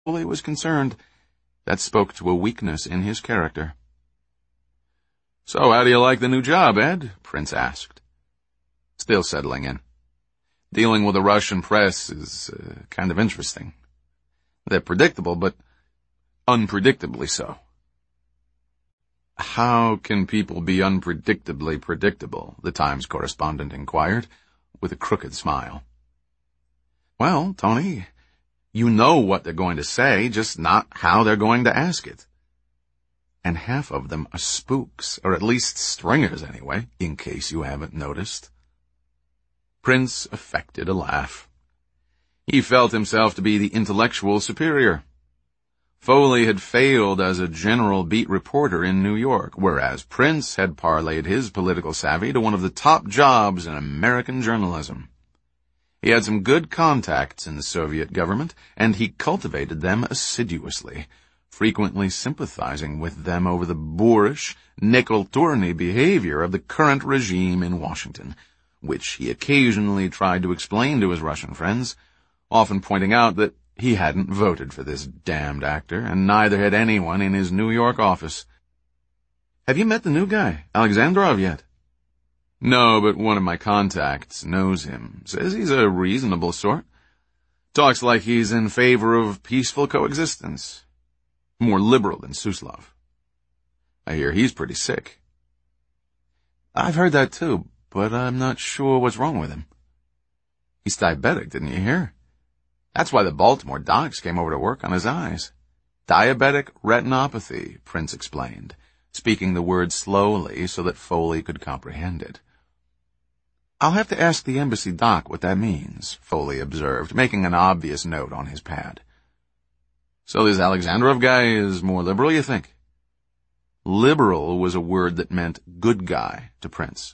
Foley was concerned. That spoke to a weakness in his character. "So how do you like the new job, Ed?" Prince asked. "Still settling in. Dealing with the Russian press is kind of interesting. They're predictable, but unpredictably so." "How can people be unpredictably predictable?" the Times correspondent inquired, with a crooked smile. "Well, Tony, you know what they're going to say, just not how they're going to ask it. And half of them are spooks, or at least stringers anyway, in case you haven't noticed." Prince affected a laugh. He felt himself to be the intellectual superior. Foley had failed as a general beat reporter in New York, whereas Prince had parlayed his political savvy to one of the top jobs in American journalism. He had some good contacts in the Soviet government, and he cultivated them assiduously, frequently sympathizing with them over the boorish, nickel-tourney behavior of the current regime in Washington, which he occasionally tried to explain to his Russian friends, often pointing out that he hadn't voted for this damned actor, and neither had anyone in his New York office. "Have you met the new guy, Alexandrov, yet?" "No, but one of my contacts knows him. Says he's a reasonable sort. Talks like he's in favor of peaceful coexistence. More liberal than Suslov. I hear he's pretty sick." "I've heard that too, but I'm not sure what's wrong with him." "He's diabetic, didn't you hear? That's why the Baltimore docs came over to work on his eyes. Diabetic retinopathy," Prince explained, speaking the word slowly so that Foley could comprehend it. "I'll have to ask the embassy doc what that means," Foley observed, making an obvious note on his pad. "So this Alexandrov guy is more liberal, you think?" Liberal was a word that meant good guy to Prince.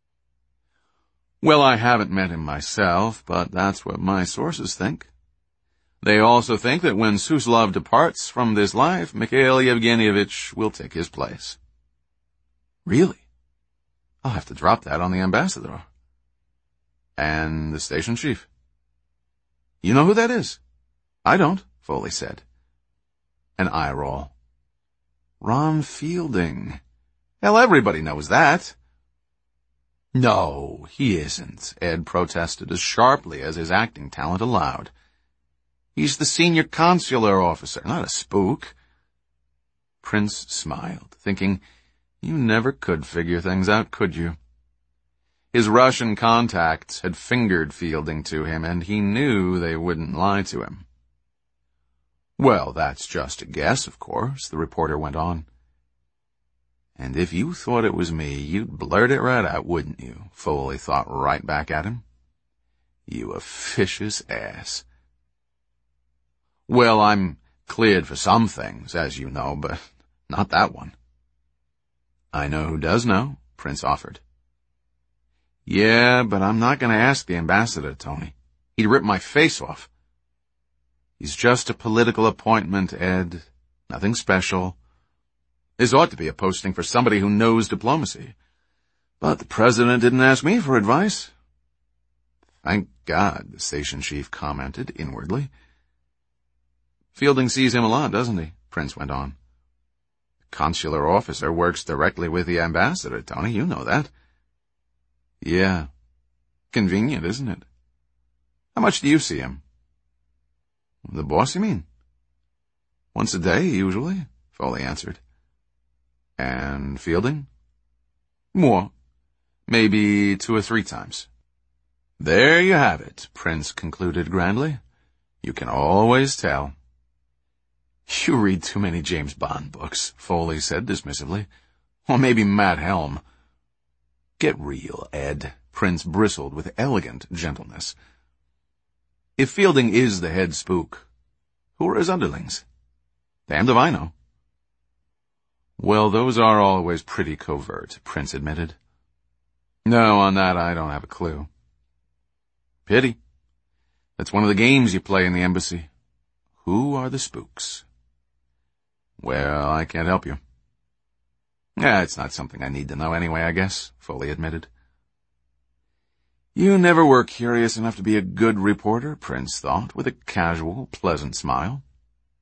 "Well, I haven't met him myself, but that's what my sources think. They also think that when Suslov departs from this life, Mikhail Yevgenyevich will take his place." "Really? I'll have to drop that on the ambassador." "And the station chief?" "You know who that is?" "I don't," Foley said. An eye roll. "Ron Fielding. Hell, everybody knows that." "No, he isn't," Ed protested as sharply as his acting talent allowed. "He's the senior consular officer, not a spook." Prince smiled, thinking, you never could figure things out, could you? His Russian contacts had fingered Fielding to him, and he knew they wouldn't lie to him. "Well, that's just a guess, of course," the reporter went on. "And if you thought it was me, you'd blurt it right out, wouldn't you?" Foley thought right back at him. "You officious ass." "Well, I'm cleared for some things, as you know, but not that one." "I know who does know," Prince offered. "Yeah, but I'm not going to ask the ambassador, Tony. He'd rip my face off." "He's just a political appointment, Ed. Nothing special. This ought to be a posting for somebody who knows diplomacy. But the president didn't ask me for advice." "Thank God," the station chief commented inwardly. "Fielding sees him a lot, doesn't he?" Prince went on. "The consular officer works directly with the ambassador, Tony. You know that." "Yeah. Convenient, isn't it?" "How much do you see him?" "The boss, you mean?" "Once a day, usually," Foley answered. "And Fielding?" "More. Maybe 2 or 3 times. "There you have it," Prince concluded grandly. "You can always tell." "You read too many James Bond books," Foley said dismissively. "Or maybe Matt Helm." "Get real, Ed," Prince bristled with elegant gentleness. "If Fielding is the head spook, who are his underlings?" "Damned if I know." "Well, those are always pretty covert," Prince admitted. "No, on that I don't have a clue." "Pity. That's one of the games you play in the embassy. Who are the spooks?" "Well, I can't help you." It's not something I need to know anyway, I guess," Foley admitted. You never were curious enough to be a good reporter, Prince thought, with a casual, pleasant smile.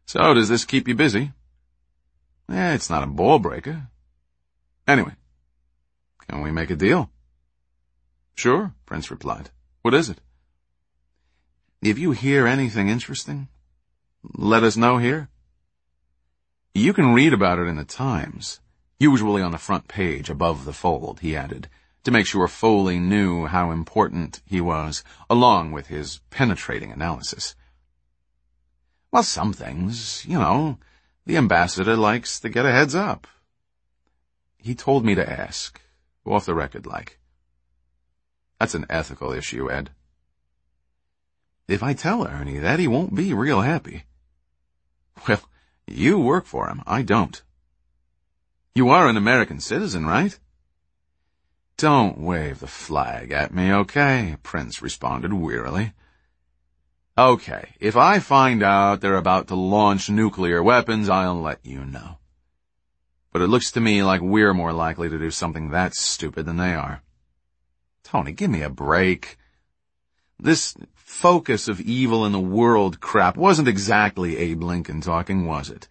So, does this keep you busy? It's not a ball breaker. Anyway, can we make a deal? Sure, Prince replied. What is it? If you hear anything interesting, let us know here. You can read about it in the Times, usually on the front page above the fold, he added, to make sure Foley knew how important he was, along with his penetrating analysis. Well, some things, the ambassador likes to get a heads up. He told me to ask, off the record like. That's an ethical issue, Ed. If I tell Ernie that, he won't be real happy. Well, you work for him, I don't. You are an American citizen, right? Don't wave the flag at me, okay? Prince responded wearily. Okay, if I find out they're about to launch nuclear weapons, I'll let you know. But it looks to me like we're more likely to do something that stupid than they are. Tony, give me a break. This focus of evil in the world crap wasn't exactly Abe Lincoln talking, was it?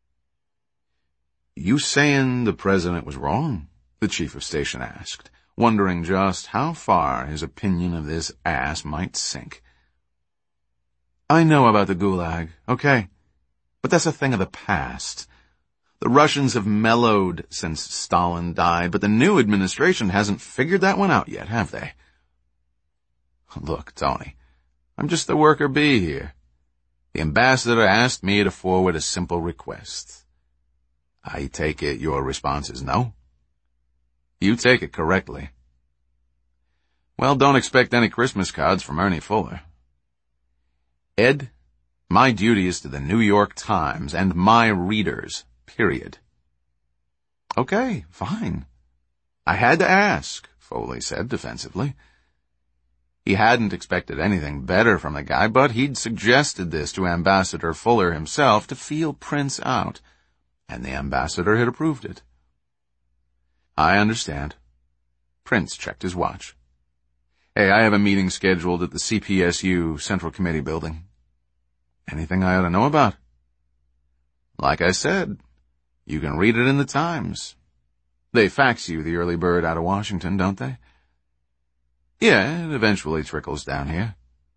You saying the president was wrong? The chief of station asked, wondering just how far his opinion of this ass might sink. I know about the Gulag, okay, but that's a thing of the past. The Russians have mellowed since Stalin died, but the new administration hasn't figured that one out yet, have they? Look, Tony, I'm just the worker bee here. The ambassador asked me to forward a simple request. I take it your response is no? You take it correctly. Well, don't expect any Christmas cards from Ernie Fuller. Ed, my duty is to the New York Times and my readers, period. Okay, fine. I had to ask, Foley said defensively. He hadn't expected anything better from the guy, but he'd suggested this to Ambassador Fuller himself to feel Prince out, and the ambassador had approved it. I understand. Prince checked his watch. Hey, I have a meeting scheduled at the CPSU Central Committee building. Anything I ought to know about? Like I said, you can read it in the Times. They fax you the early bird out of Washington, don't they? Yeah, it eventually trickles down here.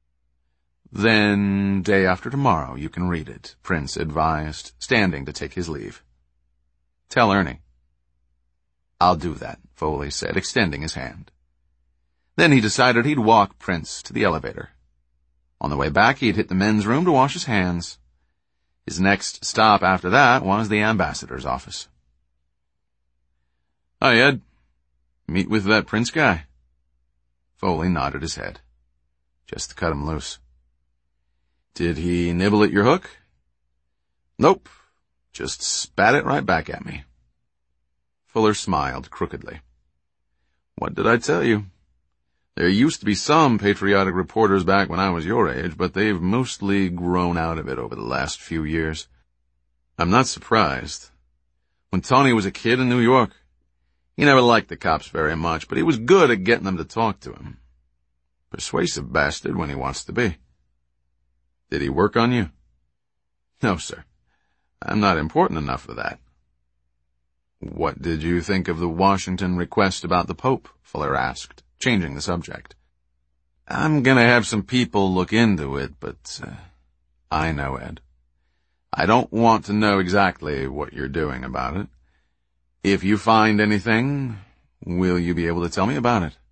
Then, day after tomorrow, you can read it, Prince advised, standing to take his leave. Tell Ernie. I'll do that, Foley said, extending his hand. Then he decided he'd walk Prince to the elevator. On the way back, he'd hit the men's room to wash his hands. His next stop after that was the ambassador's office. Hi, Ed. Meet with that Prince guy? Foley nodded his head. Just to cut him loose. Did he nibble at your hook? Nope. Just spat it right back at me. Fuller smiled crookedly. What did I tell you? There used to be some patriotic reporters back when I was your age, but they've mostly grown out of it over the last few years. I'm not surprised. When Tony was a kid in New York, he never liked the cops very much, but he was good at getting them to talk to him. Persuasive bastard when he wants to be. Did he work on you? No, sir. I'm not important enough for that. What did you think of the Washington request about the Pope? Fuller asked, changing the subject. I'm gonna have some people look into it, but I know, Ed. I don't want to know exactly what you're doing about it. If you find anything, will you be able to tell me about it?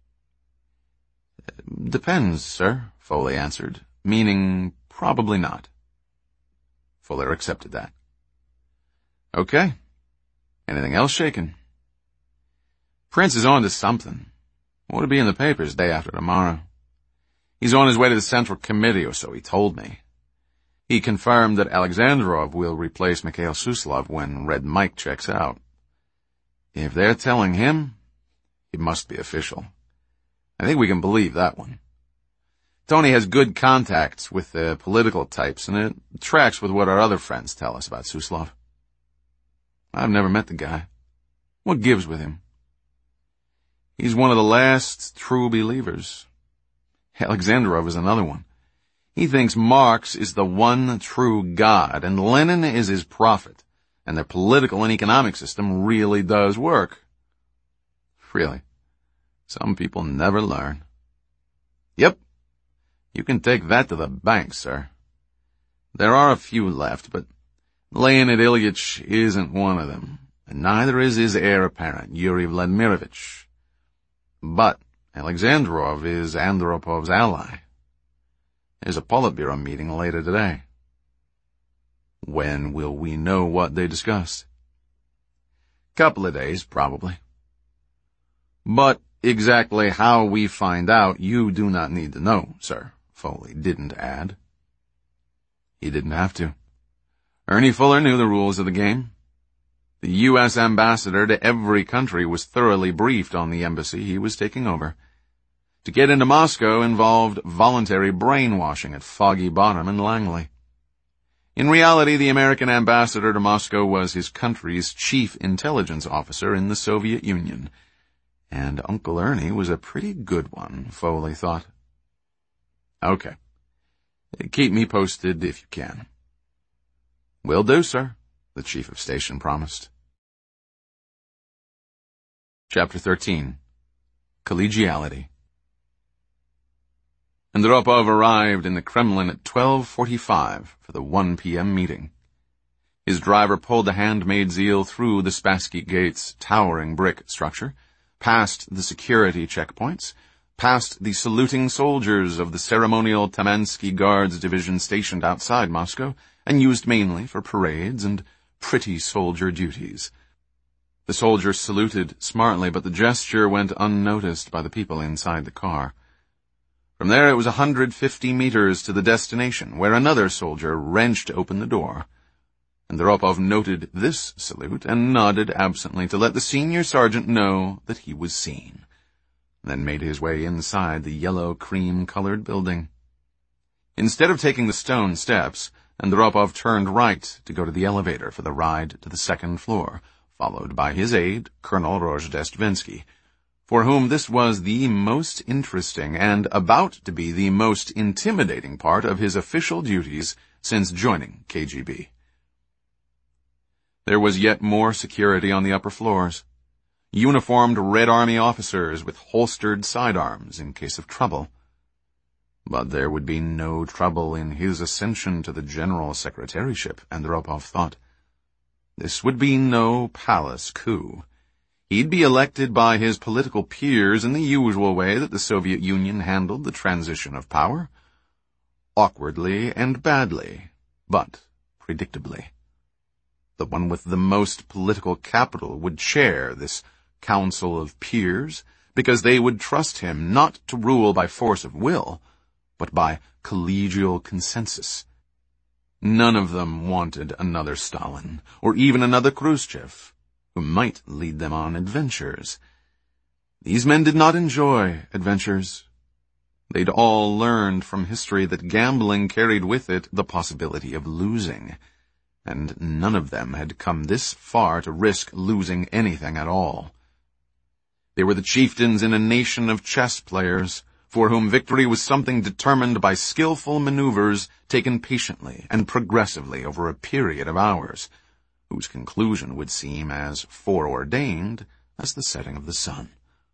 Depends, sir, Foley answered, meaning probably not. Fuller accepted that. Okay. Anything else shaking? Prince is on to something. Ought to be in the papers day after tomorrow. He's on his way to the Central Committee, or so he told me. He confirmed that Alexandrov will replace Mikhail Suslov when Red Mike checks out. If they're telling him, it must be official. I think we can believe that one. Tony has good contacts with the political types, and it tracks with what our other friends tell us about Suslov. I've never met the guy. What gives with him? He's one of the last true believers. Alexandrov is another one. He thinks Marx is the one true God, and Lenin is his prophet, and their political and economic system really does work. Really, some people never learn. Yep, you can take that to the bank, sir. There are a few left, but Leonid Ilyich isn't one of them, and neither is his heir apparent, Yuri Vladimirovich. But Alexandrov is Andropov's ally. There's a Politburo meeting later today. When will we know what they discussed? Couple of days, probably. But exactly how we find out, you do not need to know, sir, Foley didn't add. He didn't have to. Ernie Fuller knew the rules of the game. The U.S. ambassador to every country was thoroughly briefed on the embassy he was taking over. To get into Moscow involved voluntary brainwashing at Foggy Bottom and Langley. In reality, the American ambassador to Moscow was his country's chief intelligence officer in the Soviet Union. And Uncle Ernie was a pretty good one, Foley thought. Okay. Keep me posted if you can. Will do, sir, the chief of station promised. Chapter 13. Collegiality. Andropov arrived in the Kremlin at 12:45 for the 1 p.m. meeting. His driver pulled the handmade Zeal through the Spassky Gates' towering brick structure, past the security checkpoints, past the saluting soldiers of the ceremonial Tamansky Guards division stationed outside Moscow, and used mainly for parades and pretty soldier duties. The soldiers saluted smartly, but the gesture went unnoticed by the people inside the car. From there it was 150 meters to the destination, where another soldier wrenched open the door. Andropov noted this salute and nodded absently to let the senior sergeant know that he was seen, then made his way inside the yellow cream-colored building. Instead of taking the stone steps, Andropov turned right to go to the elevator for the ride to the second floor, followed by his aide, Colonel Rozhdestvensky, for whom this was the most interesting and about to be the most intimidating part of his official duties since joining KGB. There was yet more security on the upper floors. Uniformed Red Army officers with holstered sidearms in case of trouble. But there would be no trouble in his ascension to the general secretaryship, Andropov thought. This would be no palace coup. He'd be elected by his political peers in the usual way that the Soviet Union handled the transition of power. Awkwardly and badly, but predictably. The one with the most political capital would chair this council of peers, because they would trust him not to rule by force of will, but by collegial consensus. None of them wanted another Stalin, or even another Khrushchev, who might lead them on adventures. These men did not enjoy adventures. They'd all learned from history that gambling carried with it the possibility of losing, and none of them had come this far to risk losing anything at all. They were the chieftains in a nation of chess players, for whom victory was something determined by skillful maneuvers taken patiently and progressively over a period of hours, whose conclusion would seem as foreordained as the setting of the sun.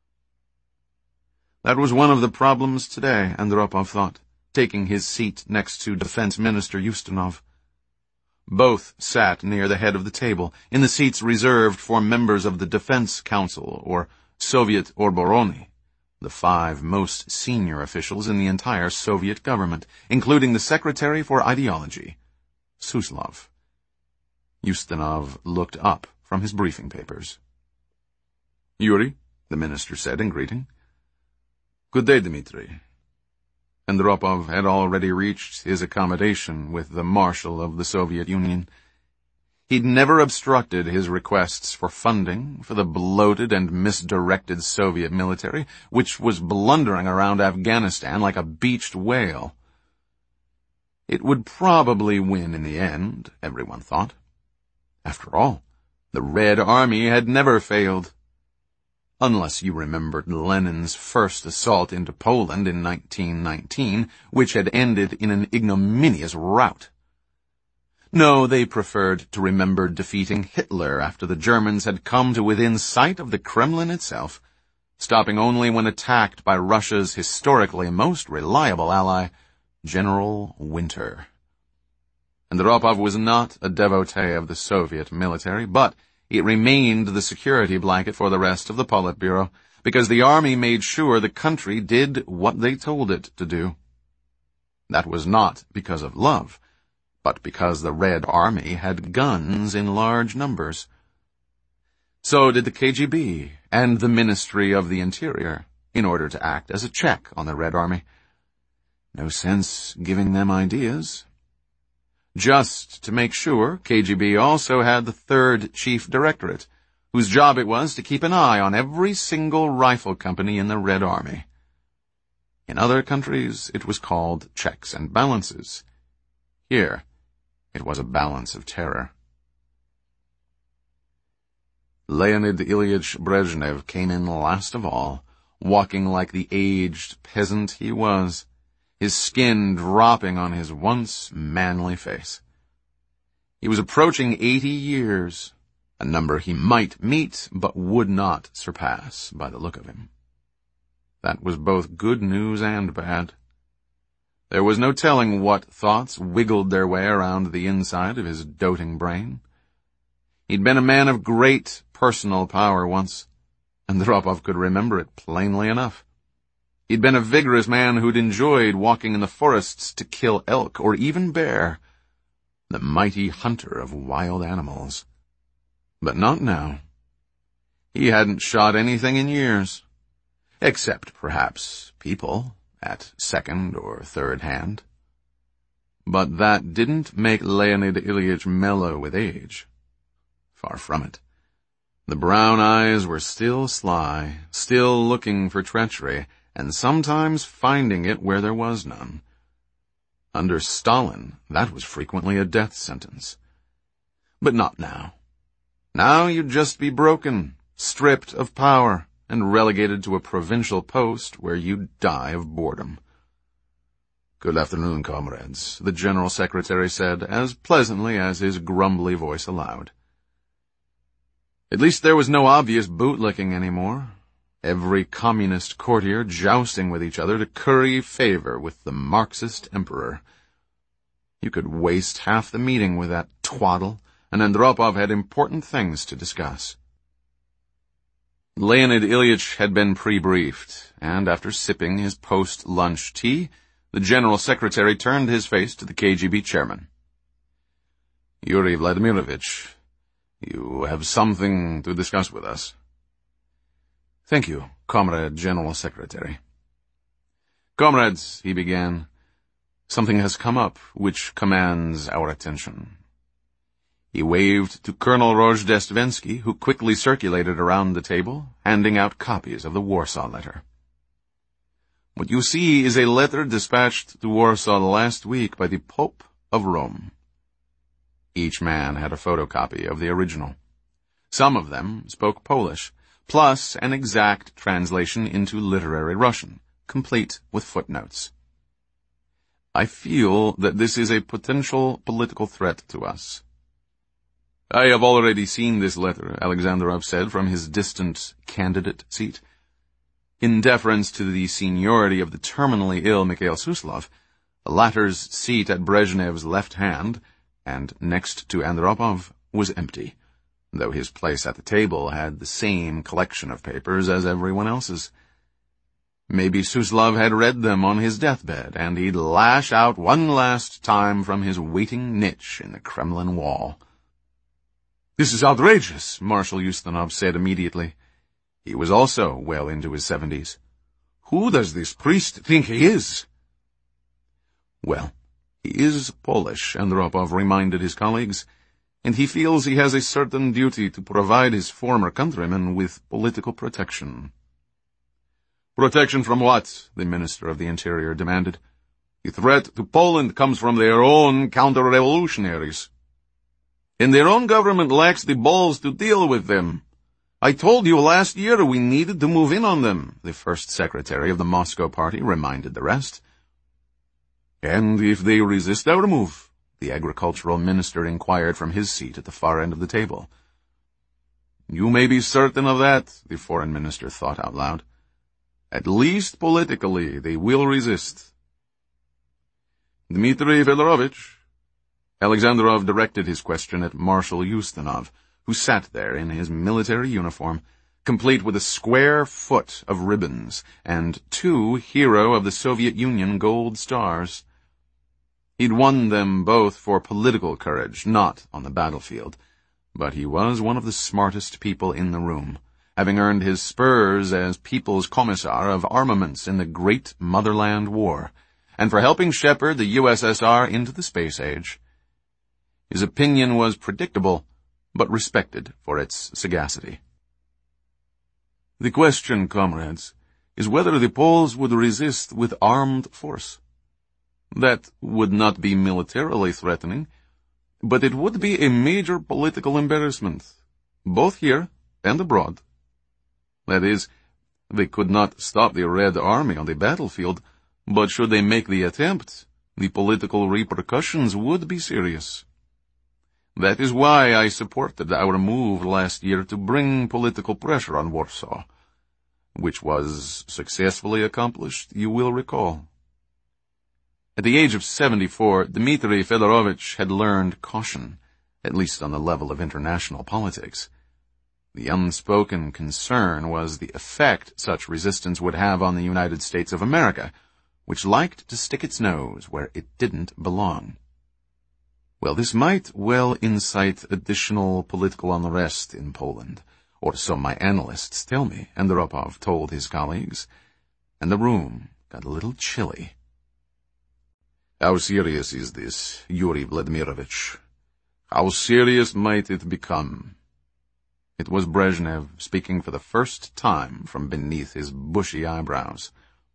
That was one of the problems today, Andropov thought, taking his seat next to Defense Minister Ustinov. Both sat near the head of the table, in the seats reserved for members of the Defense Council, or Soviet Orborony, the 5 most senior officials in the entire Soviet government, including the Secretary for Ideology, Suslov. Ustinov looked up from his briefing papers. "Yuri," the minister said in greeting. "Good day, Dmitri." Andropov had already reached his accommodation with the Marshal of the Soviet Union. He'd never obstructed his requests for funding for the bloated and misdirected Soviet military, which was blundering around Afghanistan like a beached whale. It would probably win in the end, everyone thought. After all, the Red Army had never failed. unless you remembered Lenin's first assault into Poland in 1919, which had ended in an ignominious rout. No, they preferred to remember defeating Hitler after the Germans had come to within sight of the Kremlin itself, stopping only when attacked by Russia's historically most reliable ally, General Winter. Andropov was not a devotee of the Soviet military, but it remained the security blanket for the rest of the Politburo, because the army made sure the country did what they told it to do. That was not because of love, but because the Red Army had guns in large numbers. So did the KGB and the Ministry of the Interior, in order to act as a check on the Red Army. No sense giving them ideas. Just to make sure, KGB also had the Third Chief Directorate, whose job it was to keep an eye on every single rifle company in the Red Army. In other countries, it was called checks and balances. Here, it was a balance of terror. Leonid Ilyich Brezhnev came in last of all, walking like the aged peasant he was, his skin dropping on his once manly face. He was approaching 80 years, a number he might meet but would not surpass by the look of him. That was both good news and bad. There was no telling what thoughts wiggled their way around the inside of his doting brain. He'd been a man of great personal power once, and Andropov could remember it plainly enough. He'd been a vigorous man who'd enjoyed walking in the forests to kill elk or even bear, the mighty hunter of wild animals. But not now. He hadn't shot anything in years, except perhaps people at second or third hand. But that didn't make Leonid Ilyich mellow with age. Far from it. The brown eyes were still sly, still looking for treachery, and sometimes finding it where there was none. Under Stalin, that was frequently a death sentence. But not now. Now you'd just be broken, stripped of power, and relegated to a provincial post where you'd die of boredom. "Good afternoon, comrades," the General Secretary said, as pleasantly as his grumbly voice allowed. At least there was no obvious bootlicking anymore. Every communist courtier jousting with each other to curry favor with the Marxist emperor. You could waste half the meeting with that twaddle, and Andropov had important things to discuss. Leonid Ilyich had been pre-briefed, and after sipping his post-lunch tea, the General Secretary turned his face to the KGB chairman. "Yuri Vladimirovich, you have something to discuss with us." "Thank you, Comrade General Secretary." "Comrades," he began, "something has come up which commands our attention." He waved to Colonel Rozhdestvensky, who quickly circulated around the table, handing out copies of the Warsaw letter. "What you see is a letter dispatched to Warsaw last week by the Pope of Rome." Each man had a photocopy of the original. Some of them spoke Polish, plus an exact translation into literary Russian, complete with footnotes. "I feel that this is a potential political threat to us." "I have already seen this letter," Alexandrov said from his distant candidate seat. In deference to the seniority of the terminally ill Mikhail Suslov, the latter's seat at Brezhnev's left hand, and next to Andropov, was empty, though his place at the table had the same collection of papers as everyone else's. Maybe Suslov had read them on his deathbed, and he'd lash out one last time from his waiting niche in the Kremlin wall. "This is outrageous," Marshal Ustinov said immediately. He was also well into his 70s. "Who does this priest think he is?" "Well, he is Polish," Andropov reminded his colleagues, "and he feels he has a certain duty to provide his former countrymen with political protection." "Protection from what?" the Minister of the Interior demanded. "The threat to Poland comes from their own counter-revolutionaries. And their own government lacks the balls to deal with them. I told you last year we needed to move in on them, the first secretary of the Moscow party reminded the rest. And if they resist our move? The agricultural minister inquired from his seat at the far end of the table. You may be certain of that, the foreign minister thought out loud. At least politically, they will resist. Dmitry Fedorovitch. Alexandrov directed his question at Marshal Ustinov, who sat there in his military uniform, complete with a square foot of ribbons and 2 Hero of the Soviet Union gold stars. He'd won them both for political courage, not on the battlefield, but he was one of the smartest people in the room, having earned his spurs as People's Commissar of Armaments in the Great Motherland War, and for helping shepherd the USSR into the space age. His opinion was predictable, but respected for its sagacity. The question, comrades, is whether the Poles would resist with armed force. That would not be militarily threatening, but it would be a major political embarrassment, both here and abroad. That is, they could not stop the Red Army on the battlefield, but should they make the attempt, the political repercussions would be serious. That is why I supported our move last year to bring political pressure on Warsaw, which was successfully accomplished, you will recall. At the age of 74, Dmitry Fedorovitch had learned caution, at least on the level of international politics. The unspoken concern was the effect such resistance would have on the United States of America, which liked to stick its nose where it didn't belong. Well, this might well incite additional political unrest in Poland, or so my analysts tell me, Andropov told his colleagues, and the room got a little chilly. How serious is this, Yuri Vladimirovich? How serious might it become? It was Brezhnev speaking for the first time from beneath his bushy eyebrows.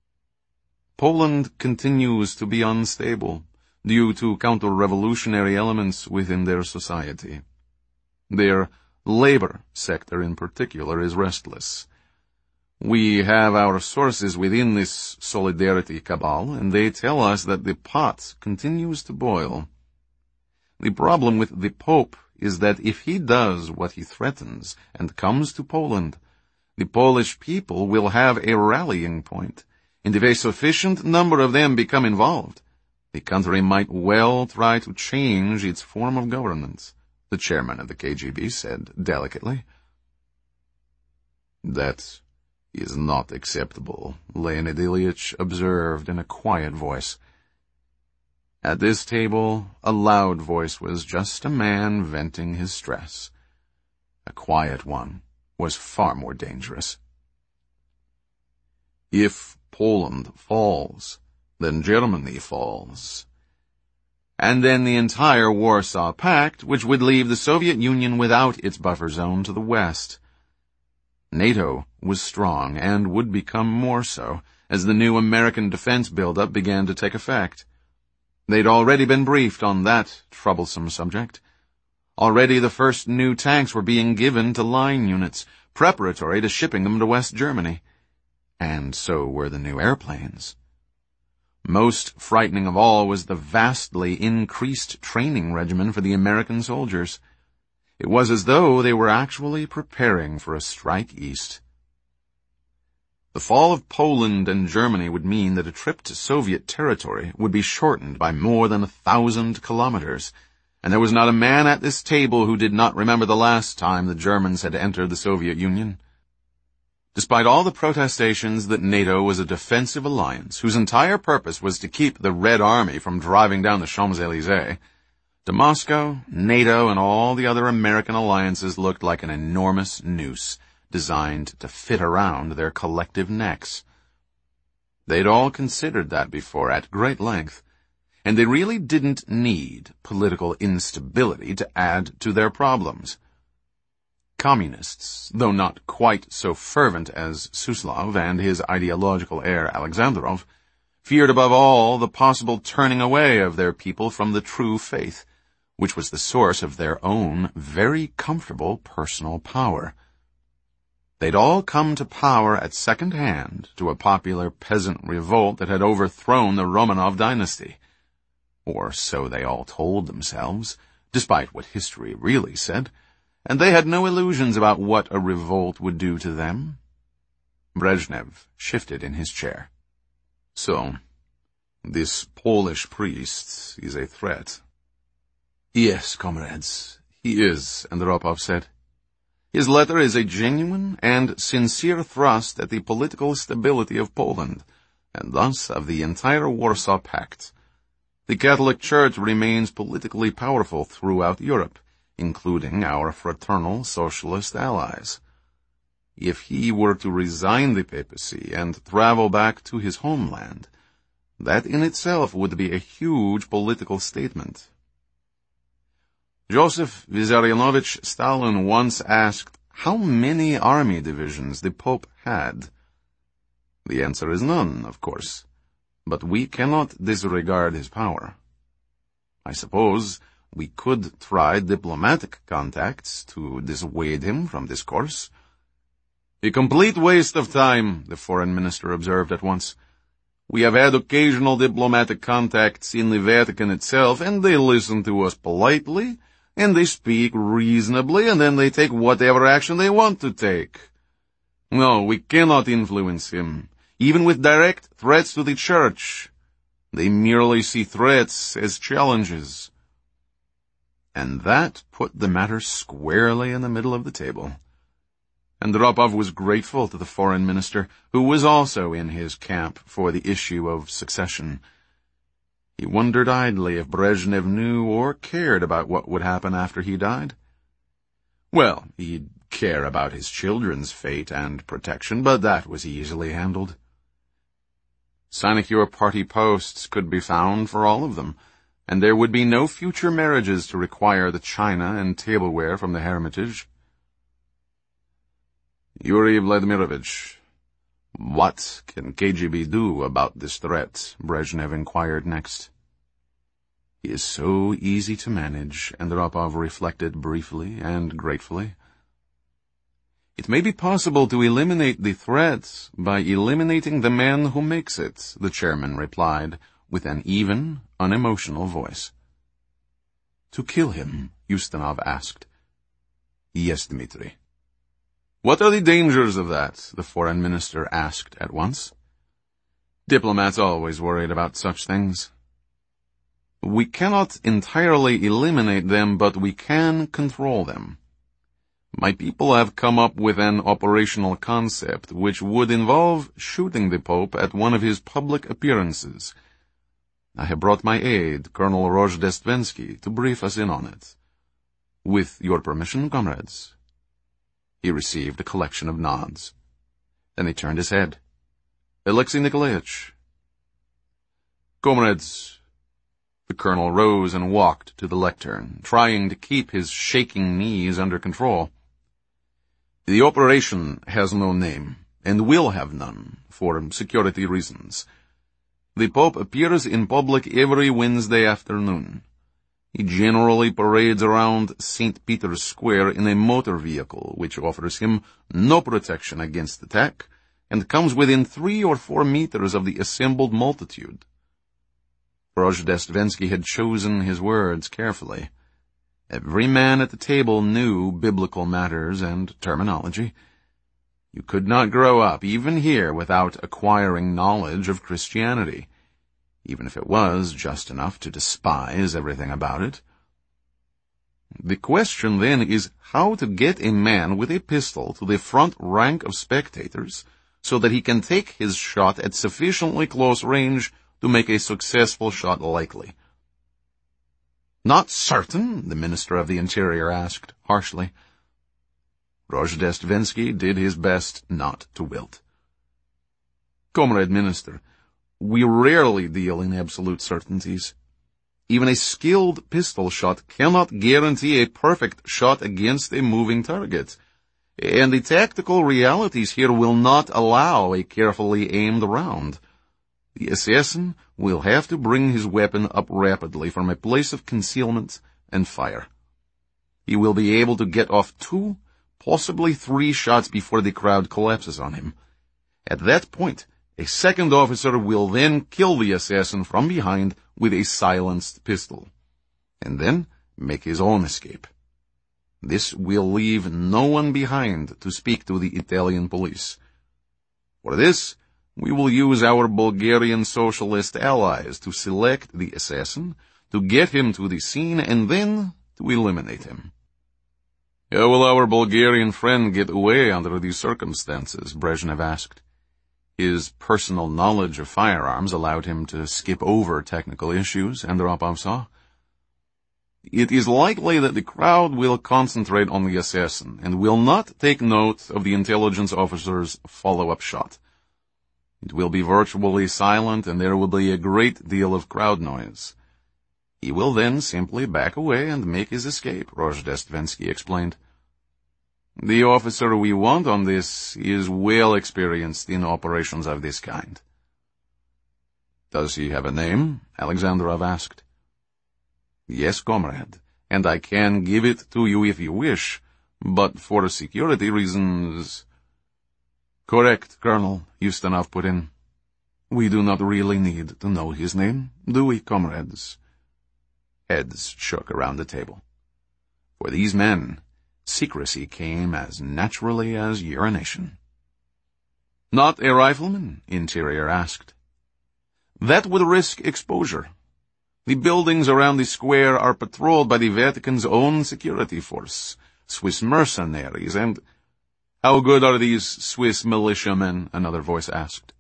Poland continues to be unstable due to counter-revolutionary elements within their society. Their labor sector in particular is restless. We have our sources within this solidarity cabal, and they tell us that the pot continues to boil. The problem with the Pope is that if he does what he threatens and comes to Poland, the Polish people will have a rallying point, and if a sufficient number of them become involved, the country might well try to change its form of governance, the chairman of the KGB said delicately. That is not acceptable, Leonid Ilyich observed in a quiet voice. At this table, a loud voice was just a man venting his stress. A quiet one was far more dangerous. If Poland falls, then Germany falls. And then the entire Warsaw Pact, which would leave the Soviet Union without its buffer zone to the west. NATO was strong and would become more so as the new American defense buildup began to take effect. They'd already been briefed on that troublesome subject. Already the first new tanks were being given to line units, preparatory to shipping them to West Germany. And so were the new airplanes. Most frightening of all was the vastly increased training regimen for the American soldiers. It was as though they were actually preparing for a strike east. The fall of Poland and Germany would mean that a trip to Soviet territory would be shortened by more than 1,000 kilometers, and there was not a man at this table who did not remember the last time the Germans had entered the Soviet Union. Despite all the protestations that NATO was a defensive alliance whose entire purpose was to keep the Red Army from driving down the Champs-Élysées, to Moscow, NATO, and all the other American alliances looked like an enormous noose designed to fit around their collective necks. They'd all considered that before at great length, and they really didn't need political instability to add to their problems. Communists, though not quite so fervent as Suslov and his ideological heir Alexandrov, feared above all the possible turning away of their people from the true faith, which was the source of their own very comfortable personal power. They'd all come to power at second hand to a popular peasant revolt that had overthrown the Romanov dynasty. Or so they all told themselves, despite what history really said, and they had no illusions about what a revolt would do to them. Brezhnev shifted in his chair. So, this Polish priest is a threat. Yes, comrades, he is, Andropov said. His letter is a genuine and sincere thrust at the political stability of Poland, and thus of the entire Warsaw Pact. The Catholic Church remains politically powerful throughout Europe, including our fraternal socialist allies. If he were to resign the papacy and travel back to his homeland, that in itself would be a huge political statement. Joseph Vissarionovich Stalin once asked how many army divisions the Pope had. The answer is none, of course, but we cannot disregard his power. I suppose we could try diplomatic contacts to dissuade him from this course. A complete waste of time, the foreign minister observed at once. We have had occasional diplomatic contacts in the Vatican itself, and they listen to us politely, and they speak reasonably, and then they take whatever action they want to take. No, we cannot influence him, even with direct threats to the Church. They merely see threats as challenges. And that put the matter squarely in the middle of the table. Andropov was grateful to the foreign minister, who was also in his camp for the issue of succession. He wondered idly if Brezhnev knew or cared about what would happen after he died. Well, he'd care about his children's fate and protection, but that was easily handled. Sinecure party posts could be found for all of them, and there would be no future marriages to require the china and tableware from the Hermitage. Yuri Vladimirovich, what can KGB do about this threat? Brezhnev inquired next. He is so easy to manage, Andropov reflected briefly and gratefully. It may be possible to eliminate the threat by eliminating the man who makes it, the chairman replied, with an even, unemotional voice. To kill him? Ustinov asked. Yes, Dmitri. What are the dangers of that? The foreign minister asked at once. Diplomats always worried about such things. We cannot entirely eliminate them, but we can control them. My people have come up with an operational concept which would involve shooting the Pope at one of his public appearances. I have brought my aide, Colonel Rozhdestvensky, to brief us in on it. With your permission, comrades. He received a collection of nods. Then he turned his head. Alexei Nikolaevich. Comrades. The colonel rose and walked to the lectern, trying to keep his shaking knees under control. The operation has no name, and will have none, for security reasons. The Pope appears in public every Wednesday afternoon. He generally parades around St. Peter's Square in a motor vehicle, which offers him no protection against attack, and comes within 3 or 4 meters of the assembled multitude. Rozhdestvensky had chosen his words carefully. Every man at the table knew biblical matters and terminology. You could not grow up, even here, without acquiring knowledge of Christianity, even if it was just enough to despise everything about it. The question then is how to get a man with a pistol to the front rank of spectators so that he can take his shot at sufficiently close range to make a successful shot likely. Not certain? The Minister of the Interior asked harshly. Rozhdestvensky did his best not to wilt. Comrade Minister, we rarely deal in absolute certainties. Even a skilled pistol shot cannot guarantee a perfect shot against a moving target, and the tactical realities here will not allow a carefully aimed round. The assassin will have to bring his weapon up rapidly from a place of concealment and fire. He will be able to get off 2, possibly 3 shots before the crowd collapses on him. At that point, a second officer will then kill the assassin from behind with a silenced pistol, and then make his own escape. This will leave no one behind to speak to the Italian police. For this, we will use our Bulgarian socialist allies to select the assassin, to get him to the scene, and then to eliminate him. How will our Bulgarian friend get away under these circumstances? Brezhnev asked. His personal knowledge of firearms allowed him to skip over technical issues, Andropov saw. It is likely that the crowd will concentrate on the assassin and will not take note of the intelligence officer's follow-up shot. It will be virtually silent and there will be a great deal of crowd noise. He will then simply back away and make his escape, Rozhdestvensky explained. The officer we want on this is well experienced in operations of this kind. Does he have a name? Alexandrov asked. Yes, comrade, and I can give it to you if you wish, but for security reasons... Correct, Colonel, Ustinov put in. We do not really need to know his name, do we, comrades? Heads shook around the table. For these men, secrecy came as naturally as urination. Not a rifleman? Interior asked. That would risk exposure. The buildings around the square are patrolled by the Vatican's own security force, Swiss mercenaries, and... How good are these Swiss militiamen? Another voice asked.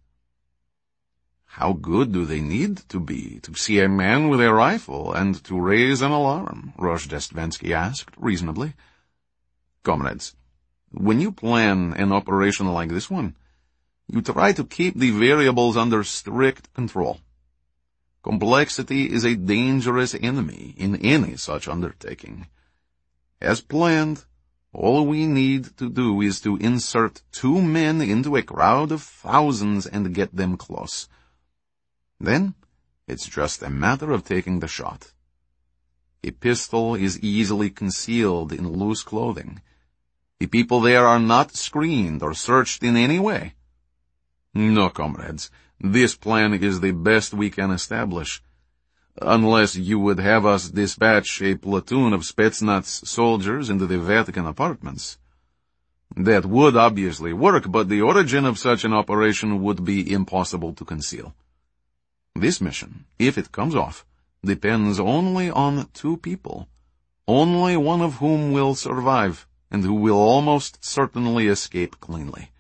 How good do they need to be to see a man with a rifle and to raise an alarm? Rozhdestvensky asked, reasonably. Comrades, when you plan an operation like this one, you try to keep the variables under strict control. Complexity is a dangerous enemy in any such undertaking. As planned, all we need to do is to insert 2 men into a crowd of thousands and get them close. Then, it's just a matter of taking the shot. A pistol is easily concealed in loose clothing. The people there are not screened or searched in any way. No, comrades, this plan is the best we can establish. Unless you would have us dispatch a platoon of Spetsnaz soldiers into the Vatican apartments. That would obviously work, but the origin of such an operation would be impossible to conceal. This mission, if it comes off, depends only on 2 people, only one of whom will survive, and who will almost certainly escape cleanly.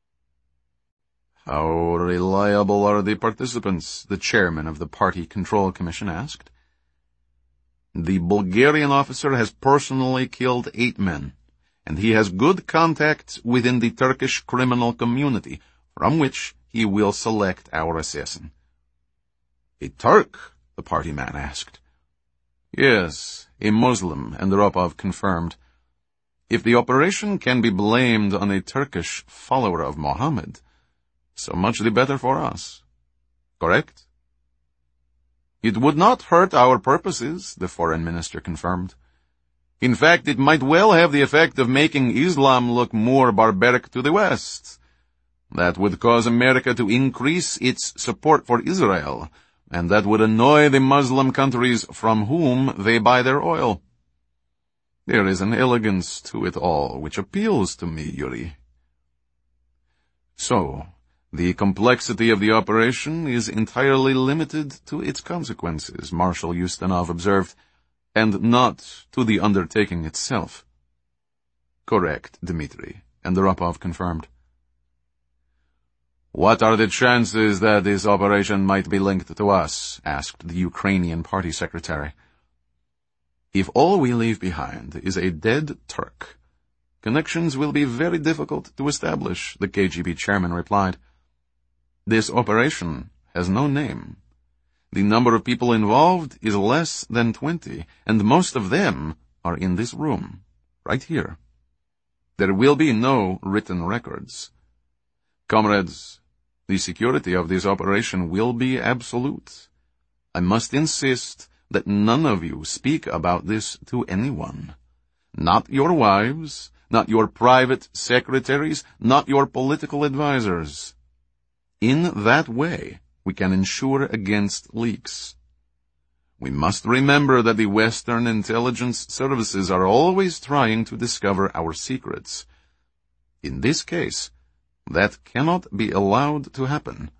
How reliable are the participants? The chairman of the Party Control Commission asked. The Bulgarian officer has personally killed 8 men, and he has good contacts within the Turkish criminal community, from which he will select our assassin. A Turk? The party man asked. Yes, a Muslim, Andropov confirmed. If the operation can be blamed on a Turkish follower of Mohammed, so much the better for us. Correct? It would not hurt our purposes, the foreign minister confirmed. In fact, it might well have the effect of making Islam look more barbaric to the West. That would cause America to increase its support for Israel, and that would annoy the Muslim countries from whom they buy their oil. There is an elegance to it all which appeals to me, Yuri. So, the complexity of the operation is entirely limited to its consequences, Marshal Ustinov observed, and not to the undertaking itself. Correct, Dmitri, Andropov confirmed. What are the chances that this operation might be linked to us? Asked the Ukrainian party secretary. If all we leave behind is a dead Turk, connections will be very difficult to establish, the KGB chairman replied. This operation has no name. The number of people involved is less than 20, and most of them are in this room, right here. There will be no written records. Comrades, the security of this operation will be absolute. I must insist that none of you speak about this to anyone. Not your wives, not your private secretaries, not your political advisors. In that way, we can ensure against leaks. We must remember that the Western intelligence services are always trying to discover our secrets. In this case, that cannot be allowed to happen.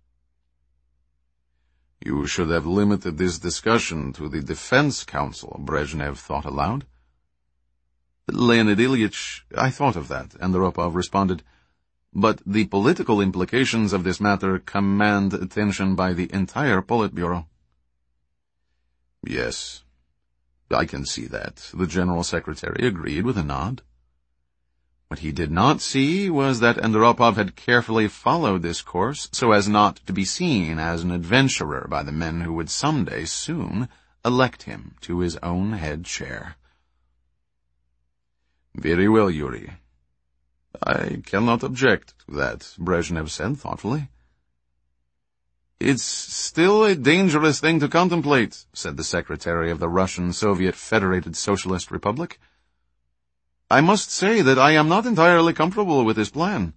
You should have limited this discussion to the Defense Council, Brezhnev thought aloud. Leonid Ilyich, I thought of that, Andropov responded. But the political implications of this matter command attention by the entire Politburo. Yes, I can see that, the General Secretary agreed with a nod. What he did not see was that Andropov had carefully followed this course so as not to be seen as an adventurer by the men who would someday soon elect him to his own head chair. Very well, Yuri. I cannot object to that, Brezhnev said thoughtfully. It's still a dangerous thing to contemplate, said the Secretary of the Russian Soviet Federated Socialist Republic. I must say that I am not entirely comfortable with this plan.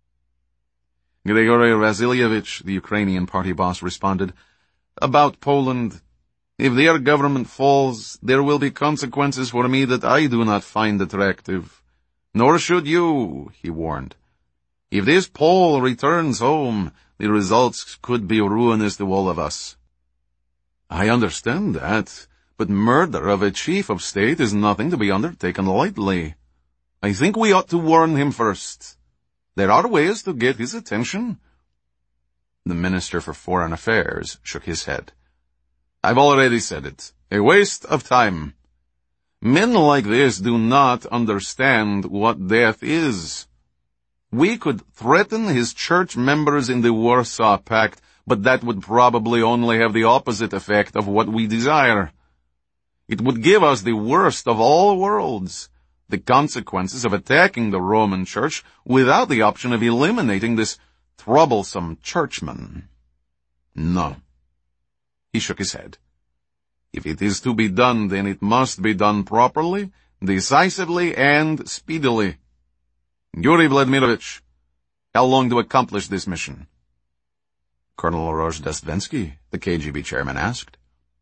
Grigory Vasilyevich, the Ukrainian party boss, responded, About Poland, if their government falls, there will be consequences for me that I do not find attractive. Nor should you, he warned. If this Pole returns home, the results could be ruinous to all of us. I understand that, but murder of a chief of state is nothing to be undertaken lightly. I think we ought to warn him first. There are ways to get his attention. The Minister for Foreign Affairs shook his head. I've already said it. A waste of time. Men like this do not understand what death is. We could threaten his church members in the Warsaw Pact, but that would probably only have the opposite effect of what we desire. It would give us the worst of all worlds, the consequences of attacking the Roman Church without the option of eliminating this troublesome churchman. No. He shook his head. If it is to be done, then it must be done properly, decisively, and speedily. Yuri Vladimirovich, how long to accomplish this mission? Colonel Rozhdestvensky, the KGB chairman asked.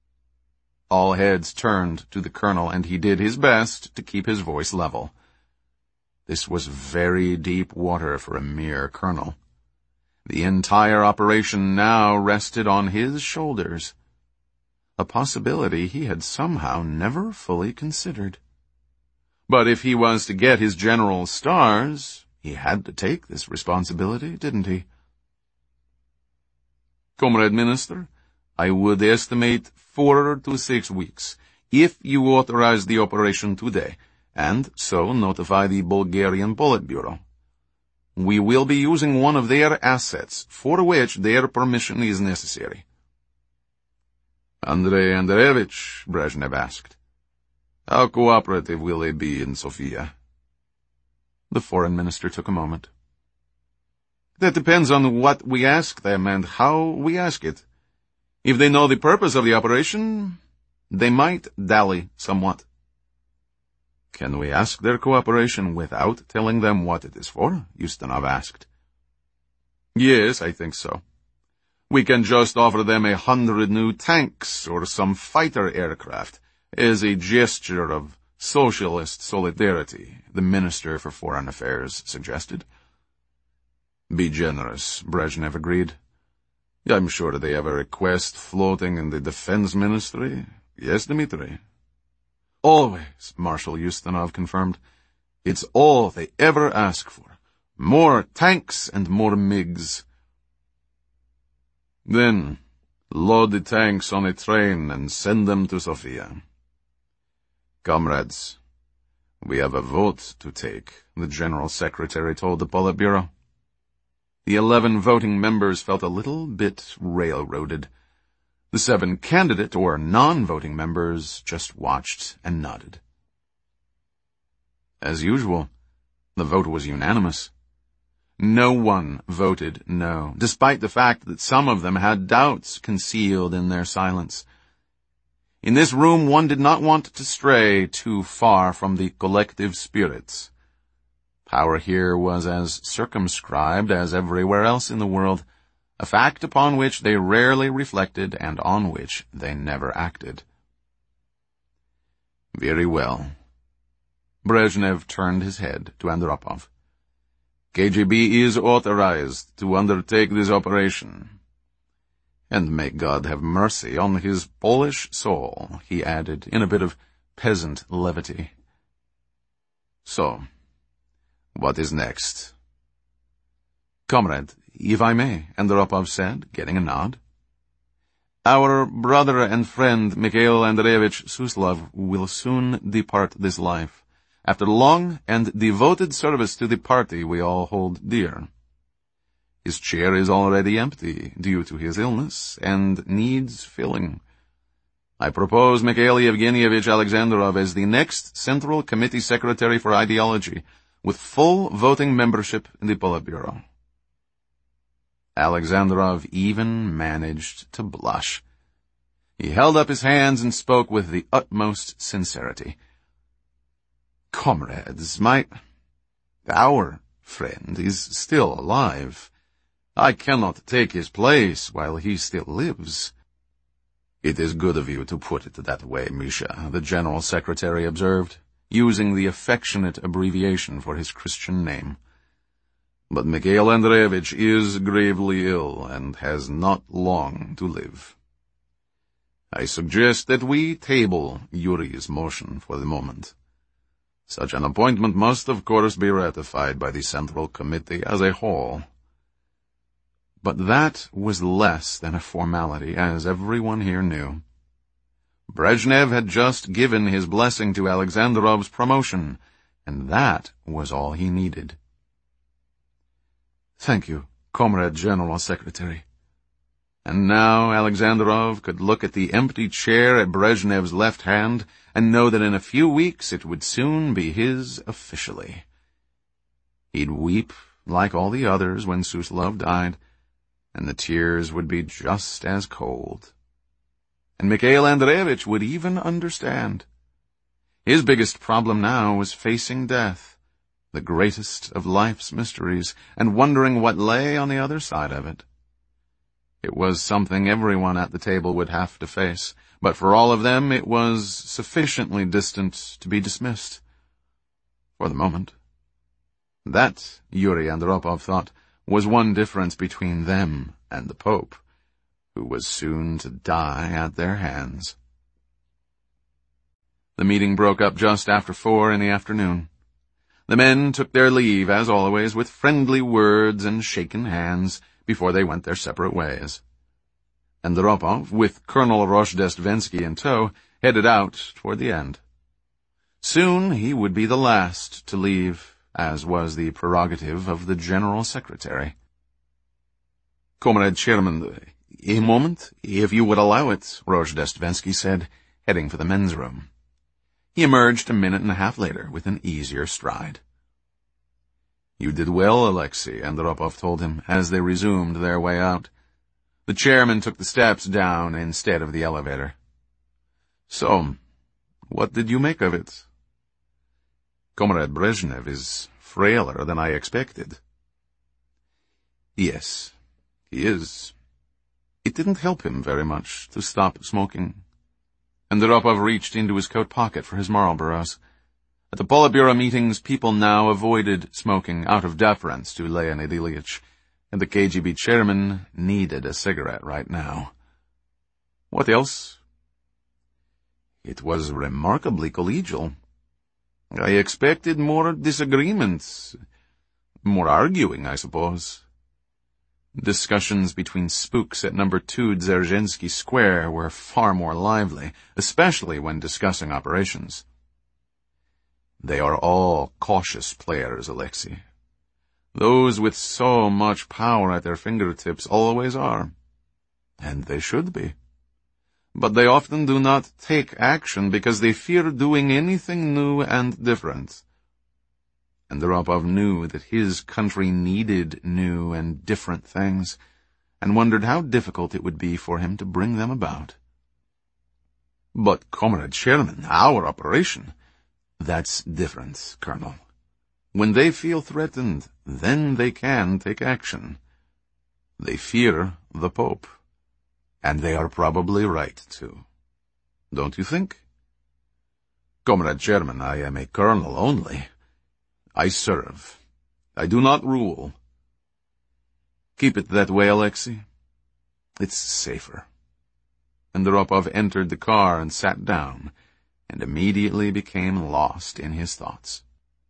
All heads turned to the colonel, and he did his best to keep his voice level. This was very deep water for a mere colonel. The entire operation now rested on his shoulders, a possibility he had somehow never fully considered. But if he was to get his general's stars, he had to take this responsibility, didn't he? Comrade Minister, I would estimate 4 to 6 weeks, if you authorize the operation today, and so notify the Bulgarian Politburo. We will be using one of their assets, for which their permission is necessary. Andrei Andreevich, Brezhnev asked, how cooperative will they be in Sofia? The foreign minister took a moment. That depends on what we ask them and how we ask it. If they know the purpose of the operation, they might dally somewhat. Can we ask their cooperation without telling them what it is for? Ustinov asked. Yes, I think so. We can just offer them 100 new tanks or some fighter aircraft as a gesture of socialist solidarity, the Minister for Foreign Affairs suggested. Be generous, Brezhnev agreed. I'm sure they have a request floating in the Defense Ministry. Yes, Dmitri? Always, Marshal Ustinov confirmed. It's all they ever ask for. More tanks and more MiGs. Then, load the tanks on a train and send them to Sofia. Comrades, we have a vote to take, the General Secretary told the Politburo. The 11 voting members felt a little bit railroaded. The 7 candidate or non-voting members just watched and nodded. As usual, the vote was unanimous. No one voted no, despite the fact that some of them had doubts concealed in their silence. In this room, one did not want to stray too far from the collective spirits. Power here was as circumscribed as everywhere else in the world, a fact upon which they rarely reflected and on which they never acted. Very well. Brezhnev turned his head to Andropov. KGB is authorized to undertake this operation. And may God have mercy on his Polish soul, he added in a bit of peasant levity. So, what is next? Comrade, if I may, Andropov said, getting a nod. Our brother and friend Mikhail Andreevich Suslov will soon depart this life, after long and devoted service to the party we all hold dear. His chair is already empty due to his illness and needs filling. I propose Mikhail Yevgenyevich Alexandrov as the next Central Committee Secretary for Ideology, with full voting membership in the Politburo. Alexandrov even managed to blush. He held up his hands and spoke with the utmost sincerity. Comrades, our friend is still alive. I cannot take his place while he still lives. It is good of you to put it that way, Misha, the General Secretary observed, using the affectionate abbreviation for his Christian name. But Mikhail Andreevich is gravely ill and has not long to live. I suggest that we table Yuri's motion for the moment. Such an appointment must, of course, be ratified by the Central Committee as a whole. But that was less than a formality, as everyone here knew. Brezhnev had just given his blessing to Alexandrov's promotion, and that was all he needed. Thank you, Comrade General Secretary. And now Alexandrov could look at the empty chair at Brezhnev's left hand and know that in a few weeks it would soon be his officially. He'd weep like all the others when Suslov died, and the tears would be just as cold. And Mikhail Andreevich would even understand. His biggest problem now was facing death, the greatest of life's mysteries, and wondering what lay on the other side of it. It was something everyone at the table would have to face, but for all of them it was sufficiently distant to be dismissed. For the moment. That, Yuri Andropov thought, was one difference between them and the Pope, who was soon to die at their hands. The meeting broke up just after 4 in the afternoon. The men took their leave, as always, with friendly words and shaken hands before they went their separate ways. Andropov, with Colonel Rozhdestvensky in tow, headed out toward the end. Soon he would be the last to leave, as was the prerogative of the General Secretary. Comrade Chairman, a moment, if you would allow it, Rozhdestvensky said, heading for the men's room. He emerged a minute and a half later with an easier stride. You did well, Alexei, Andropov told him, as they resumed their way out. The chairman took the steps down instead of the elevator. So, what did you make of it? Comrade Brezhnev is frailer than I expected. Yes, he is. It didn't help him very much to stop smoking. Andropov reached into his coat pocket for his Marlboros. At the Politburo meetings, people now avoided smoking out of deference to Leonid Ilyich, and the KGB chairman needed a cigarette right now. What else? It was remarkably collegial. I expected more disagreements, more arguing, I suppose. Discussions between spooks at number 2 Dzerzhinsky Square were far more lively, especially when discussing operations. They are all cautious players, Alexei. Those with so much power at their fingertips always are. And they should be. But they often do not take action because they fear doing anything new and different. Andropov knew that his country needed new and different things, and wondered how difficult it would be for him to bring them about. But, Comrade Chairman, our operation... That's different, Colonel. When they feel threatened, then they can take action. They fear the Pope. And they are probably right, too. Don't you think? Comrade Chairman, I am a colonel only. I serve. I do not rule. Keep it that way, Alexei. It's safer. Andropov entered the car and sat down, and immediately became lost in his thoughts.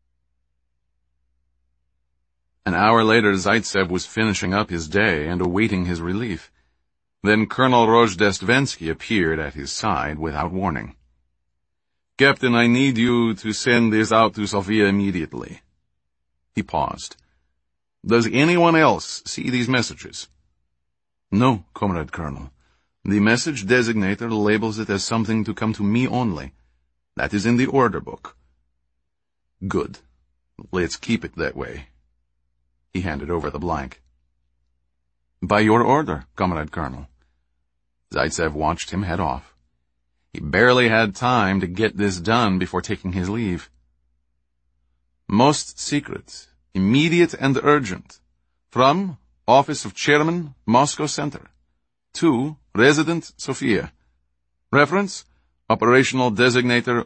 An hour later, Zaitsev was finishing up his day and awaiting his relief. Then Colonel Rozhdestvensky appeared at his side without warning. Captain, I need you to send this out to Sofia immediately. He paused. Does anyone else see these messages? No, Comrade Colonel. The message designator labels it as something to come to me only. That is in the order book. Good. Let's keep it that way. He handed over the blank. By your order, Comrade Colonel. Zaitsev watched him head off. He barely had time to get this done before taking his leave. Most secret, immediate and urgent. From Office of Chairman, Moscow Center. To Resident Sofia. Reference, Operational Designator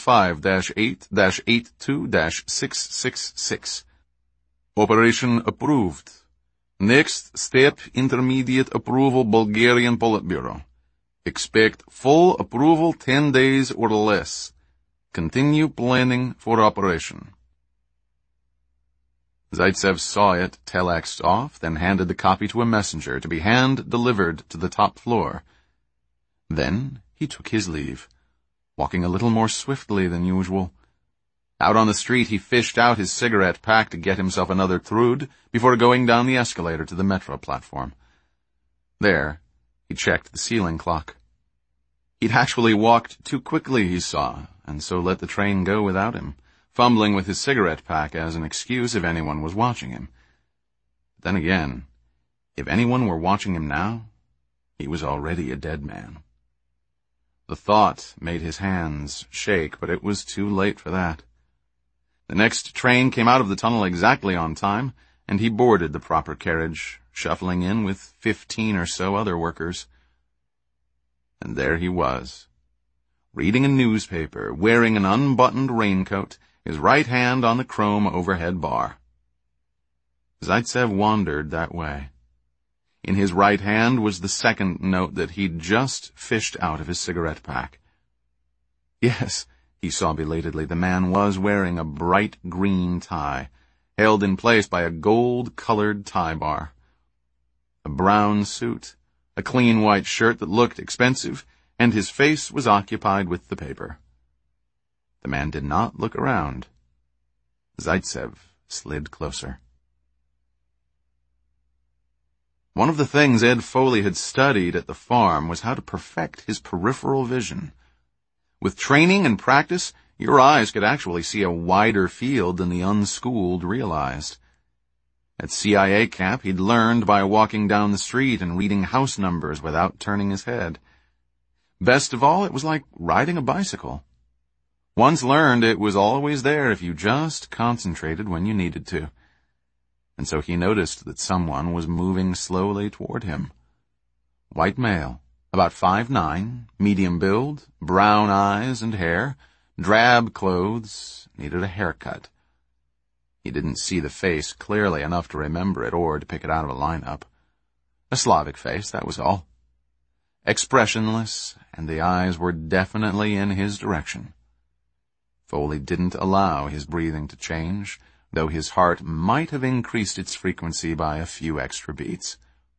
15-8-82-666. Operation approved. Next step, intermediate approval Bulgarian Politburo. Expect full approval 10 days or less. Continue planning for operation. Zaitsev saw it telexed off, then handed the copy to a messenger to be hand-delivered to the top floor. Then he took his leave, walking a little more swiftly than usual. Out on the street, he fished out his cigarette pack to get himself another Trud before going down the escalator to the metro platform. There, he checked the ceiling clock. He'd actually walked too quickly, he saw, and so let the train go without him, fumbling with his cigarette pack as an excuse if anyone was watching him. But then again, if anyone were watching him now, he was already a dead man. The thought made his hands shake, but it was too late for that. The next train came out of the tunnel exactly on time, and he boarded the proper carriage, shuffling in with 15 or so other workers. And there he was, reading a newspaper, wearing an unbuttoned raincoat, his right hand on the chrome overhead bar. Zaitsev wandered that way. In his right hand was the second note that he'd just fished out of his cigarette pack. Yes, he saw belatedly, the man was wearing a bright green tie, held in place by a gold-colored tie bar. A brown suit, a clean white shirt that looked expensive, and his face was occupied with the paper. The man did not look around. Zaitsev slid closer. One of the things Ed Foley had studied at the farm was how to perfect his peripheral vision. With training and practice, your eyes could actually see a wider field than the unschooled realized. At CIA camp, he'd learned by walking down the street and reading house numbers without turning his head. Best of all, it was like riding a bicycle. Once learned, it was always there if you just concentrated when you needed to. And so he noticed that someone was moving slowly toward him. White male, about 5'9", medium build, brown eyes and hair, drab clothes, needed a haircut. He didn't see the face clearly enough to remember it or to pick it out of a lineup. A Slavic face, that was all. Expressionless, and the eyes were definitely in his direction. Foley didn't allow his breathing to change, though his heart might have increased its frequency by a few extra beats.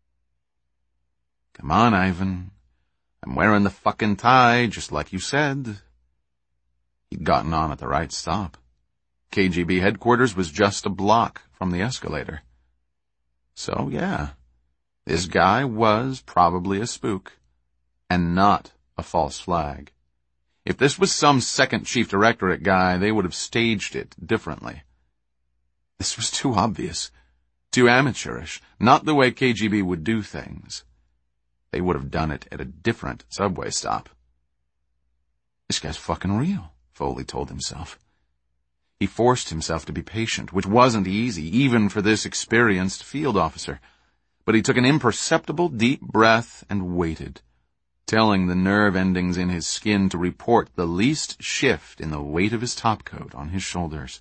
Come on, Ivan. I'm wearing the fucking tie, just like you said. He'd gotten on at the right stop. KGB headquarters was just a block from the escalator. So, yeah, this guy was probably a spook, and not a false flag. If this was some second chief directorate guy, they would have staged it differently. This was too obvious, too amateurish, not the way KGB would do things. They would have done it at a different subway stop. This guy's fucking real, Foley told himself. He forced himself to be patient, which wasn't easy, even for this experienced field officer. But he took an imperceptible deep breath and waited, telling the nerve endings in his skin to report the least shift in the weight of his topcoat on his shoulders.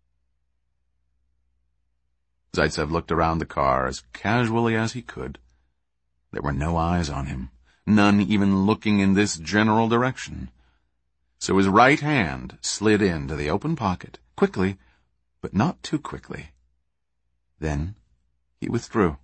Zaitsev looked around the car as casually as he could. There were no eyes on him, none even looking in this general direction. So his right hand slid into the open pocket, quickly, but not too quickly. Then he withdrew.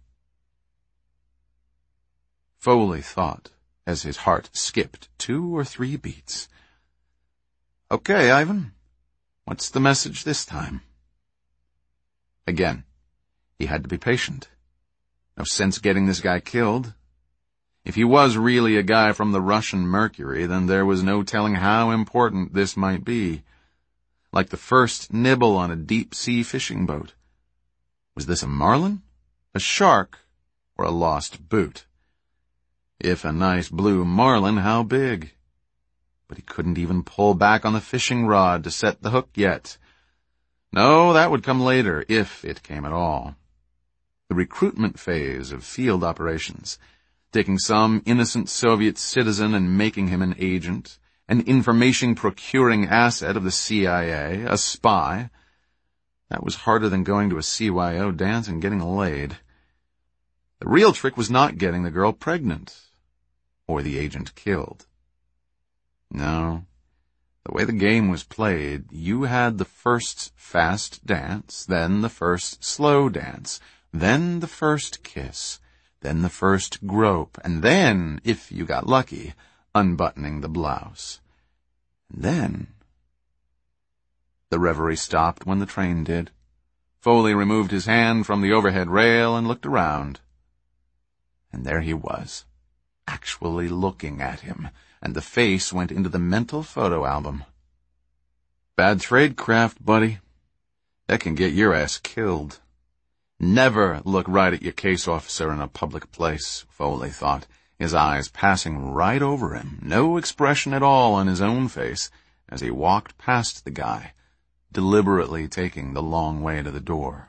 Foley thought, as his heart skipped 2 or 3 beats. "Okay, Ivan, what's the message this time?" Again, he had to be patient. No sense getting this guy killed. If he was really a guy from the Russian Mercury, then there was no telling how important this might be. Like the first nibble on a deep-sea fishing boat. Was this a marlin, a shark, or a lost boot? If a nice blue marlin, how big? But he couldn't even pull back on the fishing rod to set the hook yet. No, that would come later, if it came at all. The recruitment phase of field operations, taking some innocent Soviet citizen and making him an agent, an information-procuring asset of the CIA, a spy. That was harder than going to a CYO dance and getting laid. The real trick was not getting the girl pregnant, or the agent killed. No, the way the game was played, you had the first fast dance, then the first slow dance, then the first kiss, then the first grope, and then, if you got lucky, unbuttoning the blouse. And then... The reverie stopped when the train did. Foley removed his hand from the overhead rail and looked around. And there he was, actually looking at him, and the face went into the mental photo album. Bad tradecraft, buddy. That can get your ass killed. Never look right at your case officer in a public place, Foley thought, his eyes passing right over him, no expression at all on his own face, as he walked past the guy, deliberately taking the long way to the door.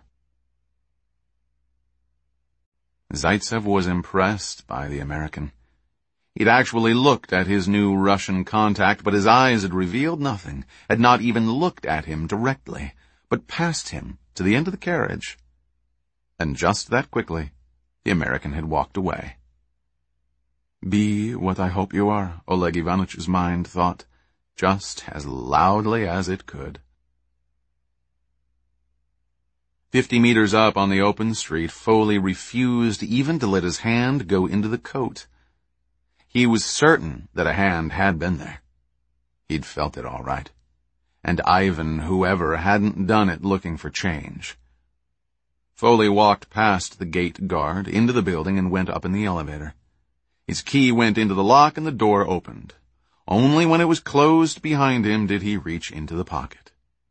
Zaitsev was impressed by the American. He'd actually looked at his new Russian contact, but his eyes had revealed nothing, had not even looked at him directly, but passed him to the end of the carriage. And just that quickly, the American had walked away. Be what I hope you are, Oleg Ivanitch's mind thought, just as loudly as it could. 50 meters up on the open street, Foley refused even to let his hand go into the coat. He was certain that a hand had been there. He'd felt it all right. And Ivan, whoever, hadn't done it looking for change. Foley walked past the gate guard, into the building, and went up in the elevator. His key went into the lock and the door opened. Only when it was closed behind him did he reach into the pocket.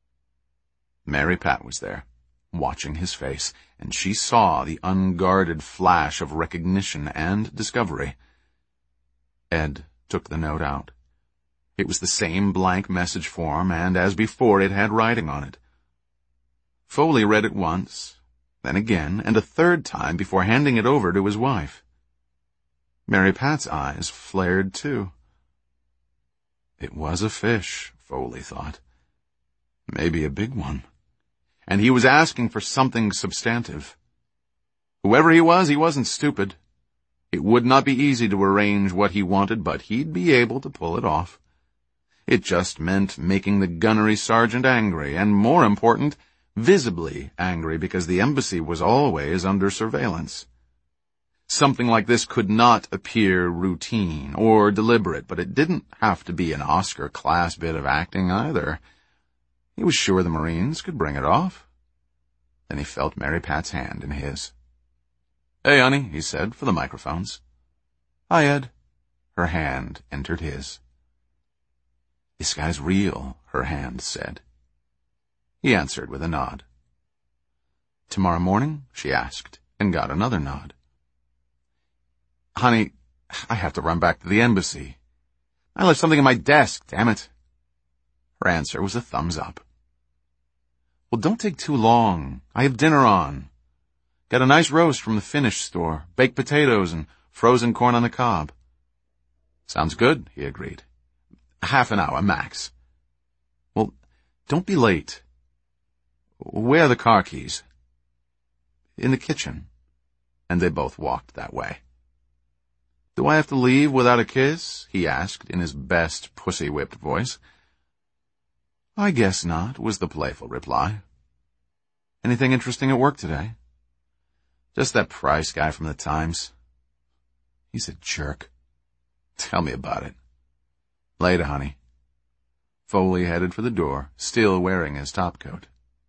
Mary Pat was there, watching his face, and she saw the unguarded flash of recognition and discovery. Ed took the note out. It was the same blank message form, and as before it had writing on it. Foley read it once, then again, and a third time before handing it over to his wife. Mary Pat's eyes flared too. It was a fish, Foley thought. Maybe a big one. And he was asking for something substantive. Whoever he wasn't stupid. It would not be easy to arrange what he wanted, but he'd be able to pull it off. It just meant making the gunnery sergeant angry, and more important, visibly angry, because the embassy was always under surveillance. Something like this could not appear routine or deliberate, but it didn't have to be an Oscar-class bit of acting either. He was sure the Marines could bring it off. Then he felt Mary Pat's hand in his. "Hey, honey," he said, for the microphones. "Hi, Ed." Her hand entered his. "This guy's real," her hand said. He answered with a nod. "Tomorrow morning?" she asked, and got another nod. "Honey, I have to run back to the embassy. I left something in my desk, damn it." Her answer was a thumbs up. don't take too long. I have dinner on. Got a nice roast from the Finnish store, baked potatoes and frozen corn on the cob. Sounds good, he agreed. Half an hour, max. Well, don't be late. Where are the car keys? In the kitchen. And they both walked that way. Do I have to leave without a kiss? He asked in his best pussy-whipped voice. I guess not, was the playful reply. Anything interesting at work today? Just that Price guy from the Times. He's a jerk. Tell me about it. Later, honey. Foley headed for the door, still wearing his topcoat.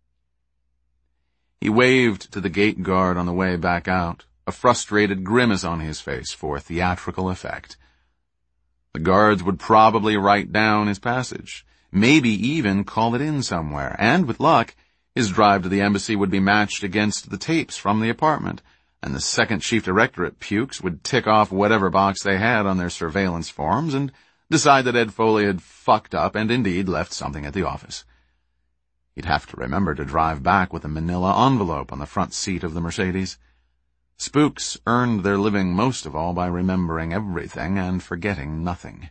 He waved to the gate guard on the way back out, a frustrated grimace on his face for theatrical effect. The guards would probably write down his passage, maybe even call it in somewhere, and with luck, his drive to the embassy would be matched against the tapes from the apartment, and the second chief director at Pukes would tick off whatever box they had on their surveillance forms and decide that Ed Foley had fucked up and indeed left something at the office. He'd have to remember to drive back with a manila envelope on the front seat of the Mercedes. Spooks earned their living most of all by remembering everything and forgetting nothing.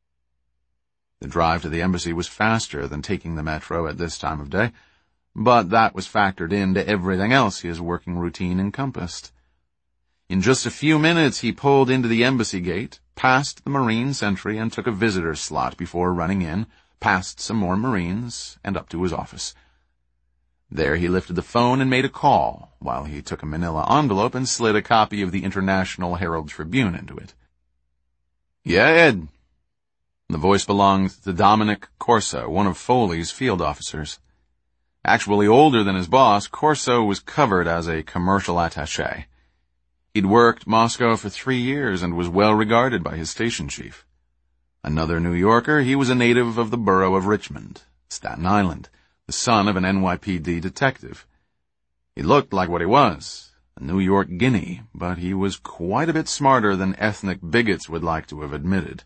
The drive to the embassy was faster than taking the metro at this time of day, but that was factored into everything else his working routine encompassed. In just a few minutes, he pulled into the embassy gate, passed the Marine sentry, and took a visitor's slot before running in, past some more Marines, and up to his office. There he lifted the phone and made a call, while he took a manila envelope and slid a copy of the International Herald Tribune into it. Yeah, Ed. The voice belonged to Dominic Corso, one of Foley's field officers. Actually older than his boss, Corso was covered as a commercial attaché. He'd worked Moscow for 3 years and was well regarded by his station chief. Another New Yorker, he was a native of the borough of Richmond, Staten Island, the son of an NYPD detective. He looked like what he was, a New York guinea, but he was quite a bit smarter than ethnic bigots would like to have admitted.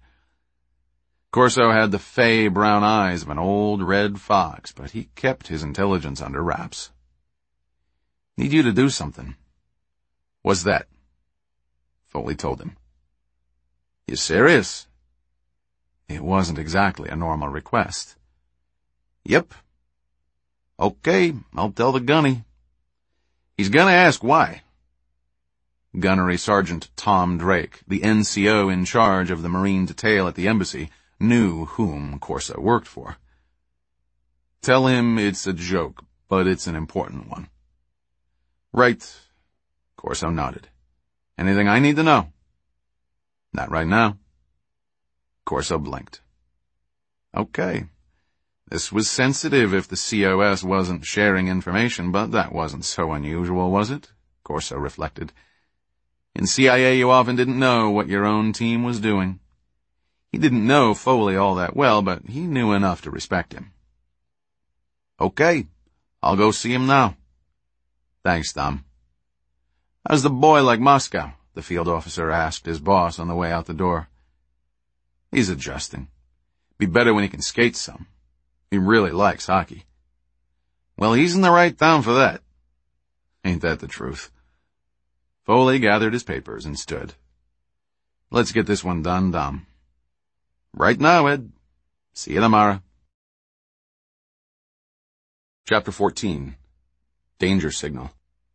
Corso had the fey brown eyes of an old red fox, but he kept his intelligence under wraps. Need you to do something. What's that? Foley told him. You serious? It wasn't exactly a normal request. Yep. Okay, I'll tell the gunny. He's gonna ask why. Gunnery Sergeant Tom Drake, the NCO in charge of the Marine detail at the embassy, knew whom Corso worked for. Tell him it's a joke, but it's an important one. Right. Corso nodded. Anything I need to know? Not right now. Corso blinked. Okay. This was sensitive if the COS wasn't sharing information, but that wasn't so unusual, was it? Corso reflected. In CIA, you often didn't know what your own team was doing. He didn't know Foley all that well, but he knew enough to respect him. Okay, I'll go see him now. Thanks, Tom. How's the boy like Moscow? The field officer asked his boss on the way out the door. He's adjusting. Be better when he can skate some. He really likes hockey. Well, he's in the right town for that. Ain't that the truth? Foley gathered his papers and stood. Let's get this one done, Dom. Right now, Ed. See you tomorrow. Chapter 14. Danger Signal.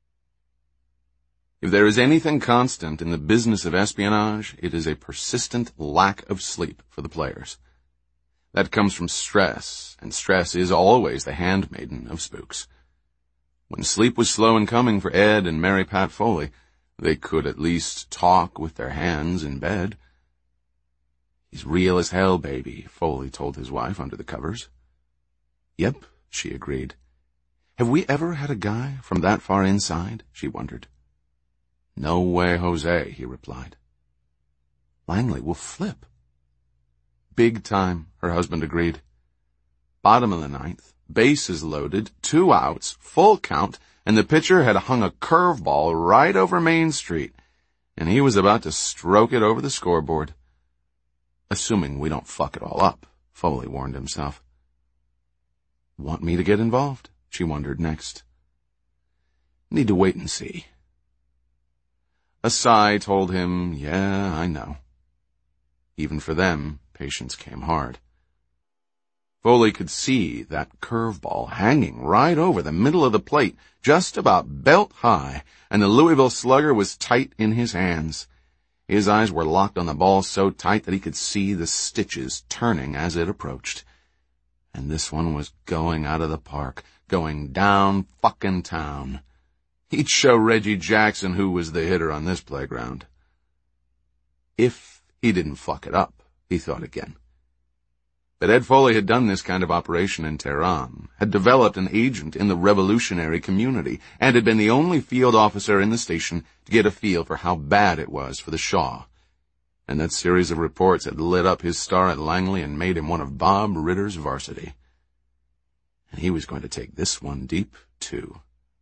If there is anything constant in the business of espionage, it is a persistent lack of sleep for the players. That comes from stress, and stress is always the handmaiden of spooks. When sleep was slow in coming for Ed and Mary Pat Foley, they could at least talk with their hands in bed. He's real as hell, baby, Foley told his wife under the covers. Yep, she agreed. Have we ever had a guy from that far inside? She wondered. No way, Jose, he replied. Langley will flip. Big time, her husband agreed. Bottom of the ninth, bases loaded, 2 outs, full count, and the pitcher had hung a curveball right over Main Street, and he was about to stroke it over the scoreboard. Assuming we don't fuck it all up, Foley warned himself. Want me to get involved? she wondered next. Need to wait and see. A sigh told him, yeah, I know. Even for them, patience came hard. Foley could see that curveball hanging right over the middle of the plate, just about belt high, and the Louisville slugger was tight in his hands. His eyes were locked on the ball so tight that he could see the stitches turning as it approached. And this one was going out of the park, going down fucking town. He'd show Reggie Jackson who was the hitter on this playground. If he didn't fuck it up, he thought again. But Ed Foley had done this kind of operation in Tehran, had developed an agent in the revolutionary community, and had been the only field officer in the station to get a feel for how bad it was for the Shah. And that series of reports had lit up his star at Langley and made him one of Bob Ritter's varsity. And he was going to take this one deep, too.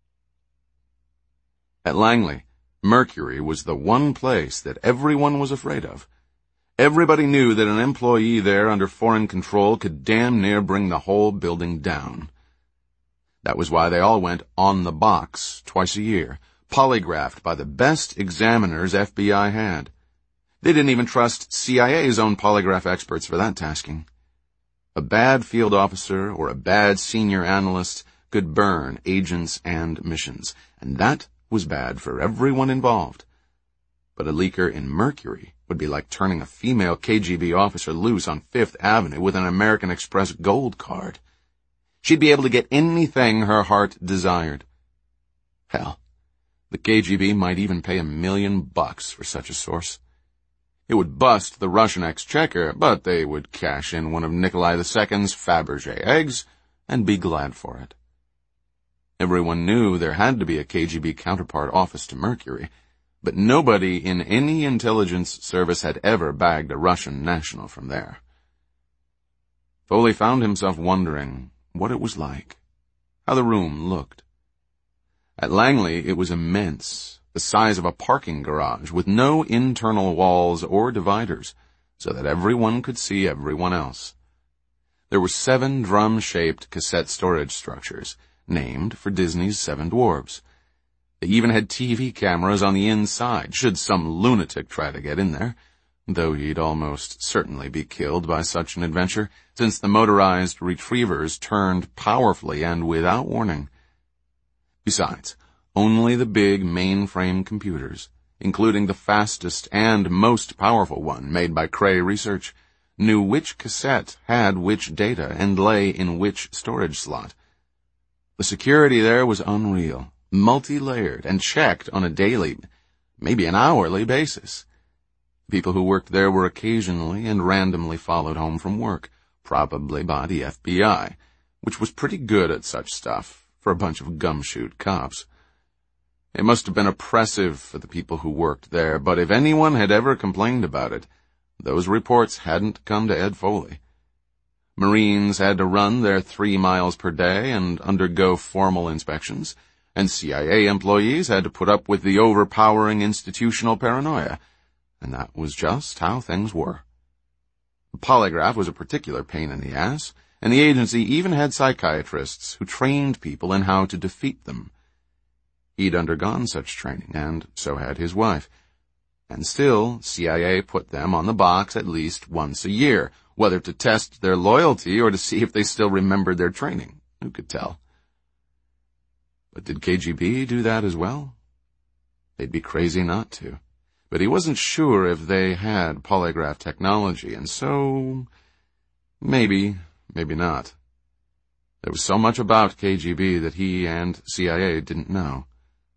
At Langley, Mercury was the one place that everyone was afraid of. Everybody knew that an employee there under foreign control could damn near bring the whole building down. That was why they all went on the box twice a year, polygraphed by the best examiners FBI had. They didn't even trust CIA's own polygraph experts for that tasking. A bad field officer or a bad senior analyst could burn agents and missions, and that was bad for everyone involved. But a leaker in Mercury would be like turning a female KGB officer loose on Fifth Avenue with an American Express gold card. She'd be able to get anything her heart desired. Hell, the KGB might even pay $1 million for such a source. It would bust the Russian exchequer, but they would cash in one of Nikolai II's Fabergé eggs and be glad for it. Everyone knew there had to be a KGB counterpart office to Mercury, but nobody in any intelligence service had ever bagged a Russian national from there. Foley found himself wondering what it was like, how the room looked. At Langley, it was immense, the size of a parking garage, with no internal walls or dividers, so that everyone could see everyone else. There were 7 drum-shaped cassette storage structures, named for Disney's 7 Dwarfs. They even had TV cameras on the inside, should some lunatic try to get in there, though he'd almost certainly be killed by such an adventure, since the motorized retrievers turned powerfully and without warning. Besides, only the big mainframe computers, including the fastest and most powerful one made by Cray Research, knew which cassette had which data and lay in which storage slot. The security there was unreal, multi-layered, and checked on a daily, maybe an hourly basis. People who worked there were occasionally and randomly followed home from work, probably by the FBI, which was pretty good at such stuff for a bunch of gumshoe cops. It must have been oppressive for the people who worked there, but if anyone had ever complained about it, those reports hadn't come to Ed Foley. Marines had to run their 3 miles per day and undergo formal inspections, and CIA employees had to put up with the overpowering institutional paranoia, and that was just how things were. The polygraph was a particular pain in the ass, and the agency even had psychiatrists who trained people in how to defeat them. He'd undergone such training, and so had his wife. And still, CIA put them on the box at least once a year, whether to test their loyalty or to see if they still remembered their training. Who could tell? But did KGB do that as well? They'd be crazy not to. But he wasn't sure if they had polygraph technology, and so maybe not. There was so much about KGB that he and CIA didn't know.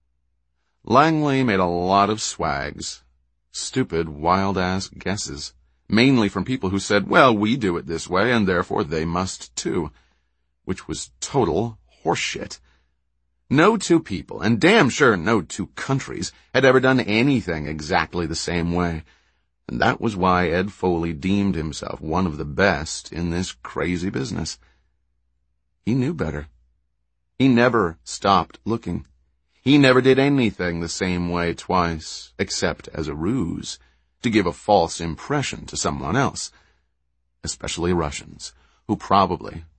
Langley made a lot of swags, stupid, wild-ass guesses, mainly from people who said, well, we do it this way, and therefore they must too, which was total horseshit. No 2 people, and damn sure no 2 countries, had ever done anything exactly the same way, and that was why Ed Foley deemed himself one of the best in this crazy business. He knew better. He never stopped looking. He never did anything the same way twice, except as a ruse, to give a false impression to someone else, especially Russians, who probably,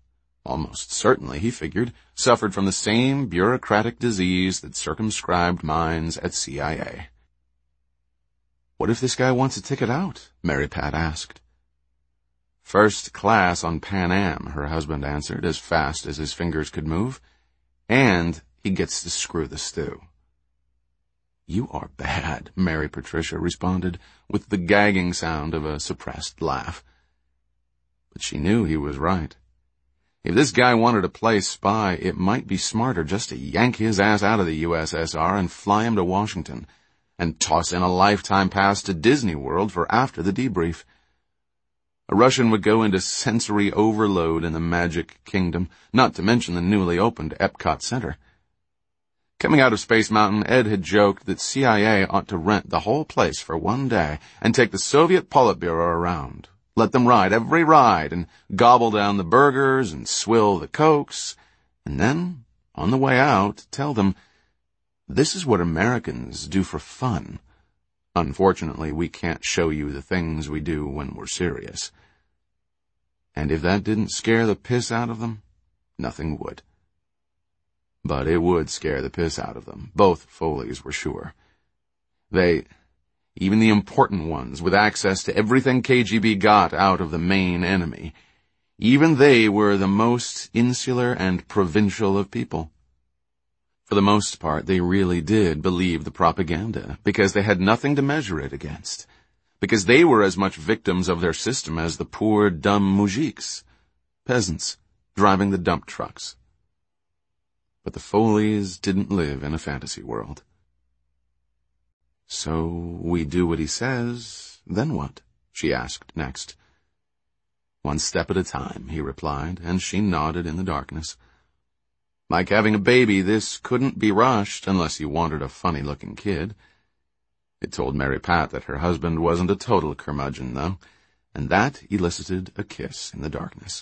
almost certainly, he figured, suffered from the same bureaucratic disease that circumscribed minds at CIA. "What if this guy wants a ticket out?" Mary Pat asked. "First class on Pan Am," her husband answered, as fast as his fingers could move. "And he gets to screw the stew." "You are bad," Mary Patricia responded, with the gagging sound of a suppressed laugh. But she knew he was right. If this guy wanted to play spy, it might be smarter just to yank his ass out of the USSR and fly him to Washington, and toss in a lifetime pass to Disney World for after the debrief. A Russian would go into sensory overload in the Magic Kingdom, not to mention the newly opened Epcot Center. Coming out of Space Mountain, Ed had joked that CIA ought to rent the whole place for one day and take the Soviet Politburo around. Let them ride every ride and gobble down the burgers and swill the cokes, and then, on the way out, tell them, "This is what Americans do for fun. Unfortunately, we can't show you the things we do when we're serious." And if that didn't scare the piss out of them, nothing would. But it would scare the piss out of them. Both Foleys were sure. Even the important ones, with access to everything KGB got out of the main enemy, even they were the most insular and provincial of people. For the most part, they really did believe the propaganda, because they had nothing to measure it against, because they were as much victims of their system as the poor, dumb moujiks, peasants, driving the dump trucks. But the Foleys didn't live in a fantasy world. "So we do what he says, then what?" she asked next. "One step at a time," he replied, and she nodded in the darkness. Like having a baby, this couldn't be rushed unless you wanted a funny-looking kid. It told Mary Pat that her husband wasn't a total curmudgeon, though, and that elicited a kiss in the darkness.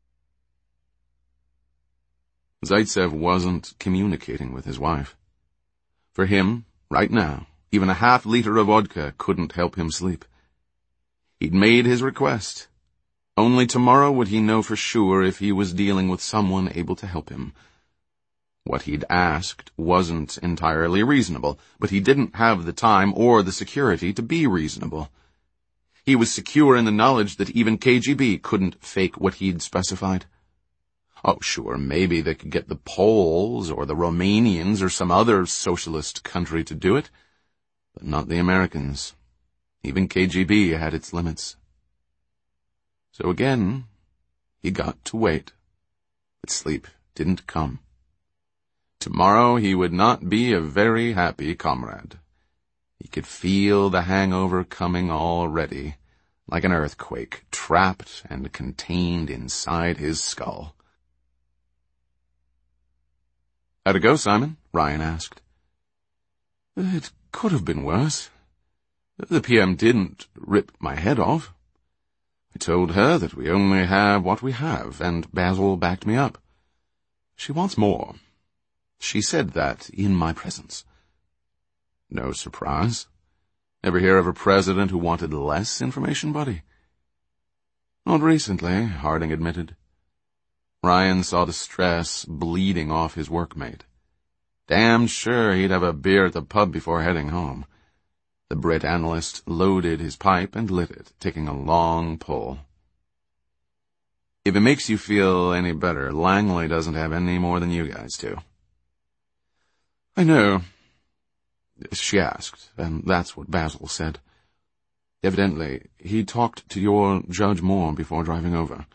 Zaitsev wasn't communicating with his wife. For him, right now, even a half-liter of vodka couldn't help him sleep. He'd made his request. Only tomorrow would he know for sure if he was dealing with someone able to help him. What he'd asked wasn't entirely reasonable, but he didn't have the time or the security to be reasonable. He was secure in the knowledge that even KGB couldn't fake what he'd specified. Oh, sure, maybe they could get the Poles or the Romanians or some other socialist country to do it, but not the Americans. Even KGB had its limits. So again, he got to wait, but sleep didn't come. Tomorrow he would not be a very happy comrade. He could feel the hangover coming already, like an earthquake, trapped and contained inside his skull. "How'd it go, Simon?" Ryan asked. "It could have been worse. The PM didn't rip my head off. I told her that we only have what we have, and Basil backed me up. She wants more. She said that in my presence." "No surprise. Ever hear of a president who wanted less information, buddy?" "Not recently," Harding admitted. Ryan saw the stress bleeding off his workmate. Damned sure he'd have a beer at the pub before heading home. The Brit analyst loaded his pipe and lit it, taking a long pull. "If it makes you feel any better, Langley doesn't have any more than you guys do." "I know," she asked, and that's what Basil said. "Evidently, he talked to your Judge Moore before driving over."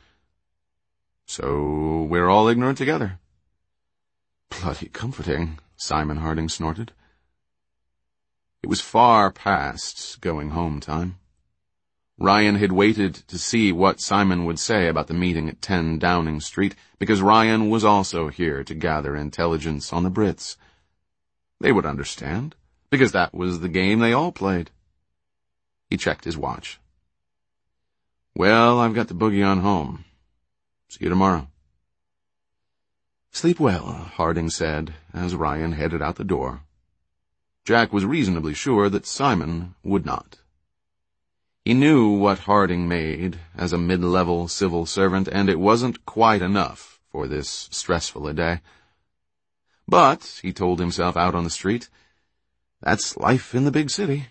"So we're all ignorant together." "Bloody comforting," Simon Harding snorted. It was far past going home time. Ryan had waited to see what Simon would say about the meeting at 10 Downing Street, because Ryan was also here to gather intelligence on the Brits. They would understand, because that was the game they all played. He checked his watch. "Well, I've got to boogie on home. See you tomorrow." "Sleep well," Harding said, as Ryan headed out the door. Jack was reasonably sure that Simon would not. He knew what Harding made as a mid-level civil servant, and it wasn't quite enough for this stressful a day. But, he told himself out on the street, that's life in the big city.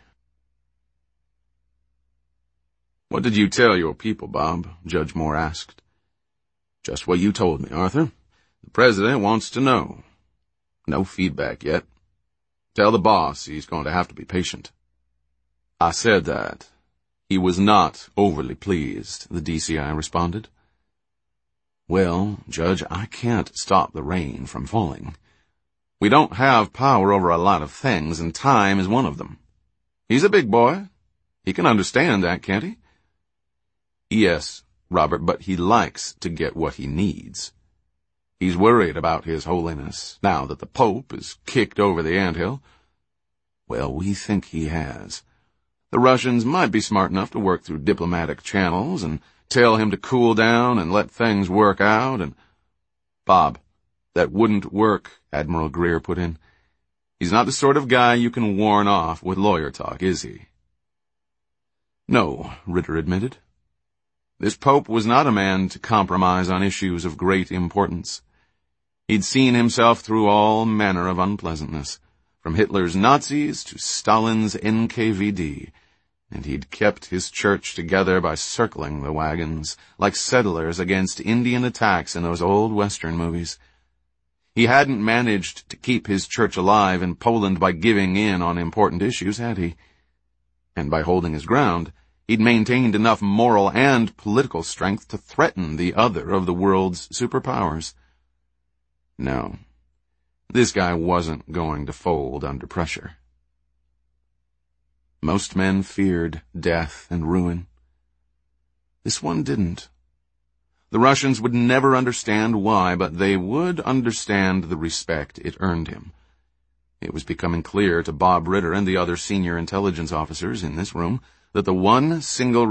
"What did you tell your people, Bob?" Judge Moore asked. "Just what you told me, Arthur. The president wants to know. No feedback yet. Tell the boss he's going to have to be patient." "I said that." He was not overly pleased, the DCI responded. "Well, Judge, I can't stop the rain from falling. We don't have power over a lot of things, and time is one of them. He's a big boy. He can understand that, can't he?" "Yes, Robert, but he likes to get what he needs. He's worried about His Holiness, now that the Pope is kicked over the anthill." "Well, we think he has. The Russians might be smart enough to work through diplomatic channels and tell him to cool down and let things work out and—" "Bob, that wouldn't work," Admiral Greer put in. "He's not the sort of guy you can warn off with lawyer talk, is he?" "No," Ritter admitted. This Pope was not a man to compromise on issues of great importance. He'd seen himself through all manner of unpleasantness, from Hitler's Nazis to Stalin's NKVD, and he'd kept his church together by circling the wagons, like settlers against Indian attacks in those old Western movies. He hadn't managed to keep his church alive in Poland by giving in on important issues, had he? And by holding his ground, he'd maintained enough moral and political strength to threaten the other of the world's superpowers. No, this guy wasn't going to fold under pressure. Most men feared death and ruin. This one didn't. The Russians would never understand why, but they would understand the respect it earned him. It was becoming clear to Bob Ritter and the other senior intelligence officers in this room that the one single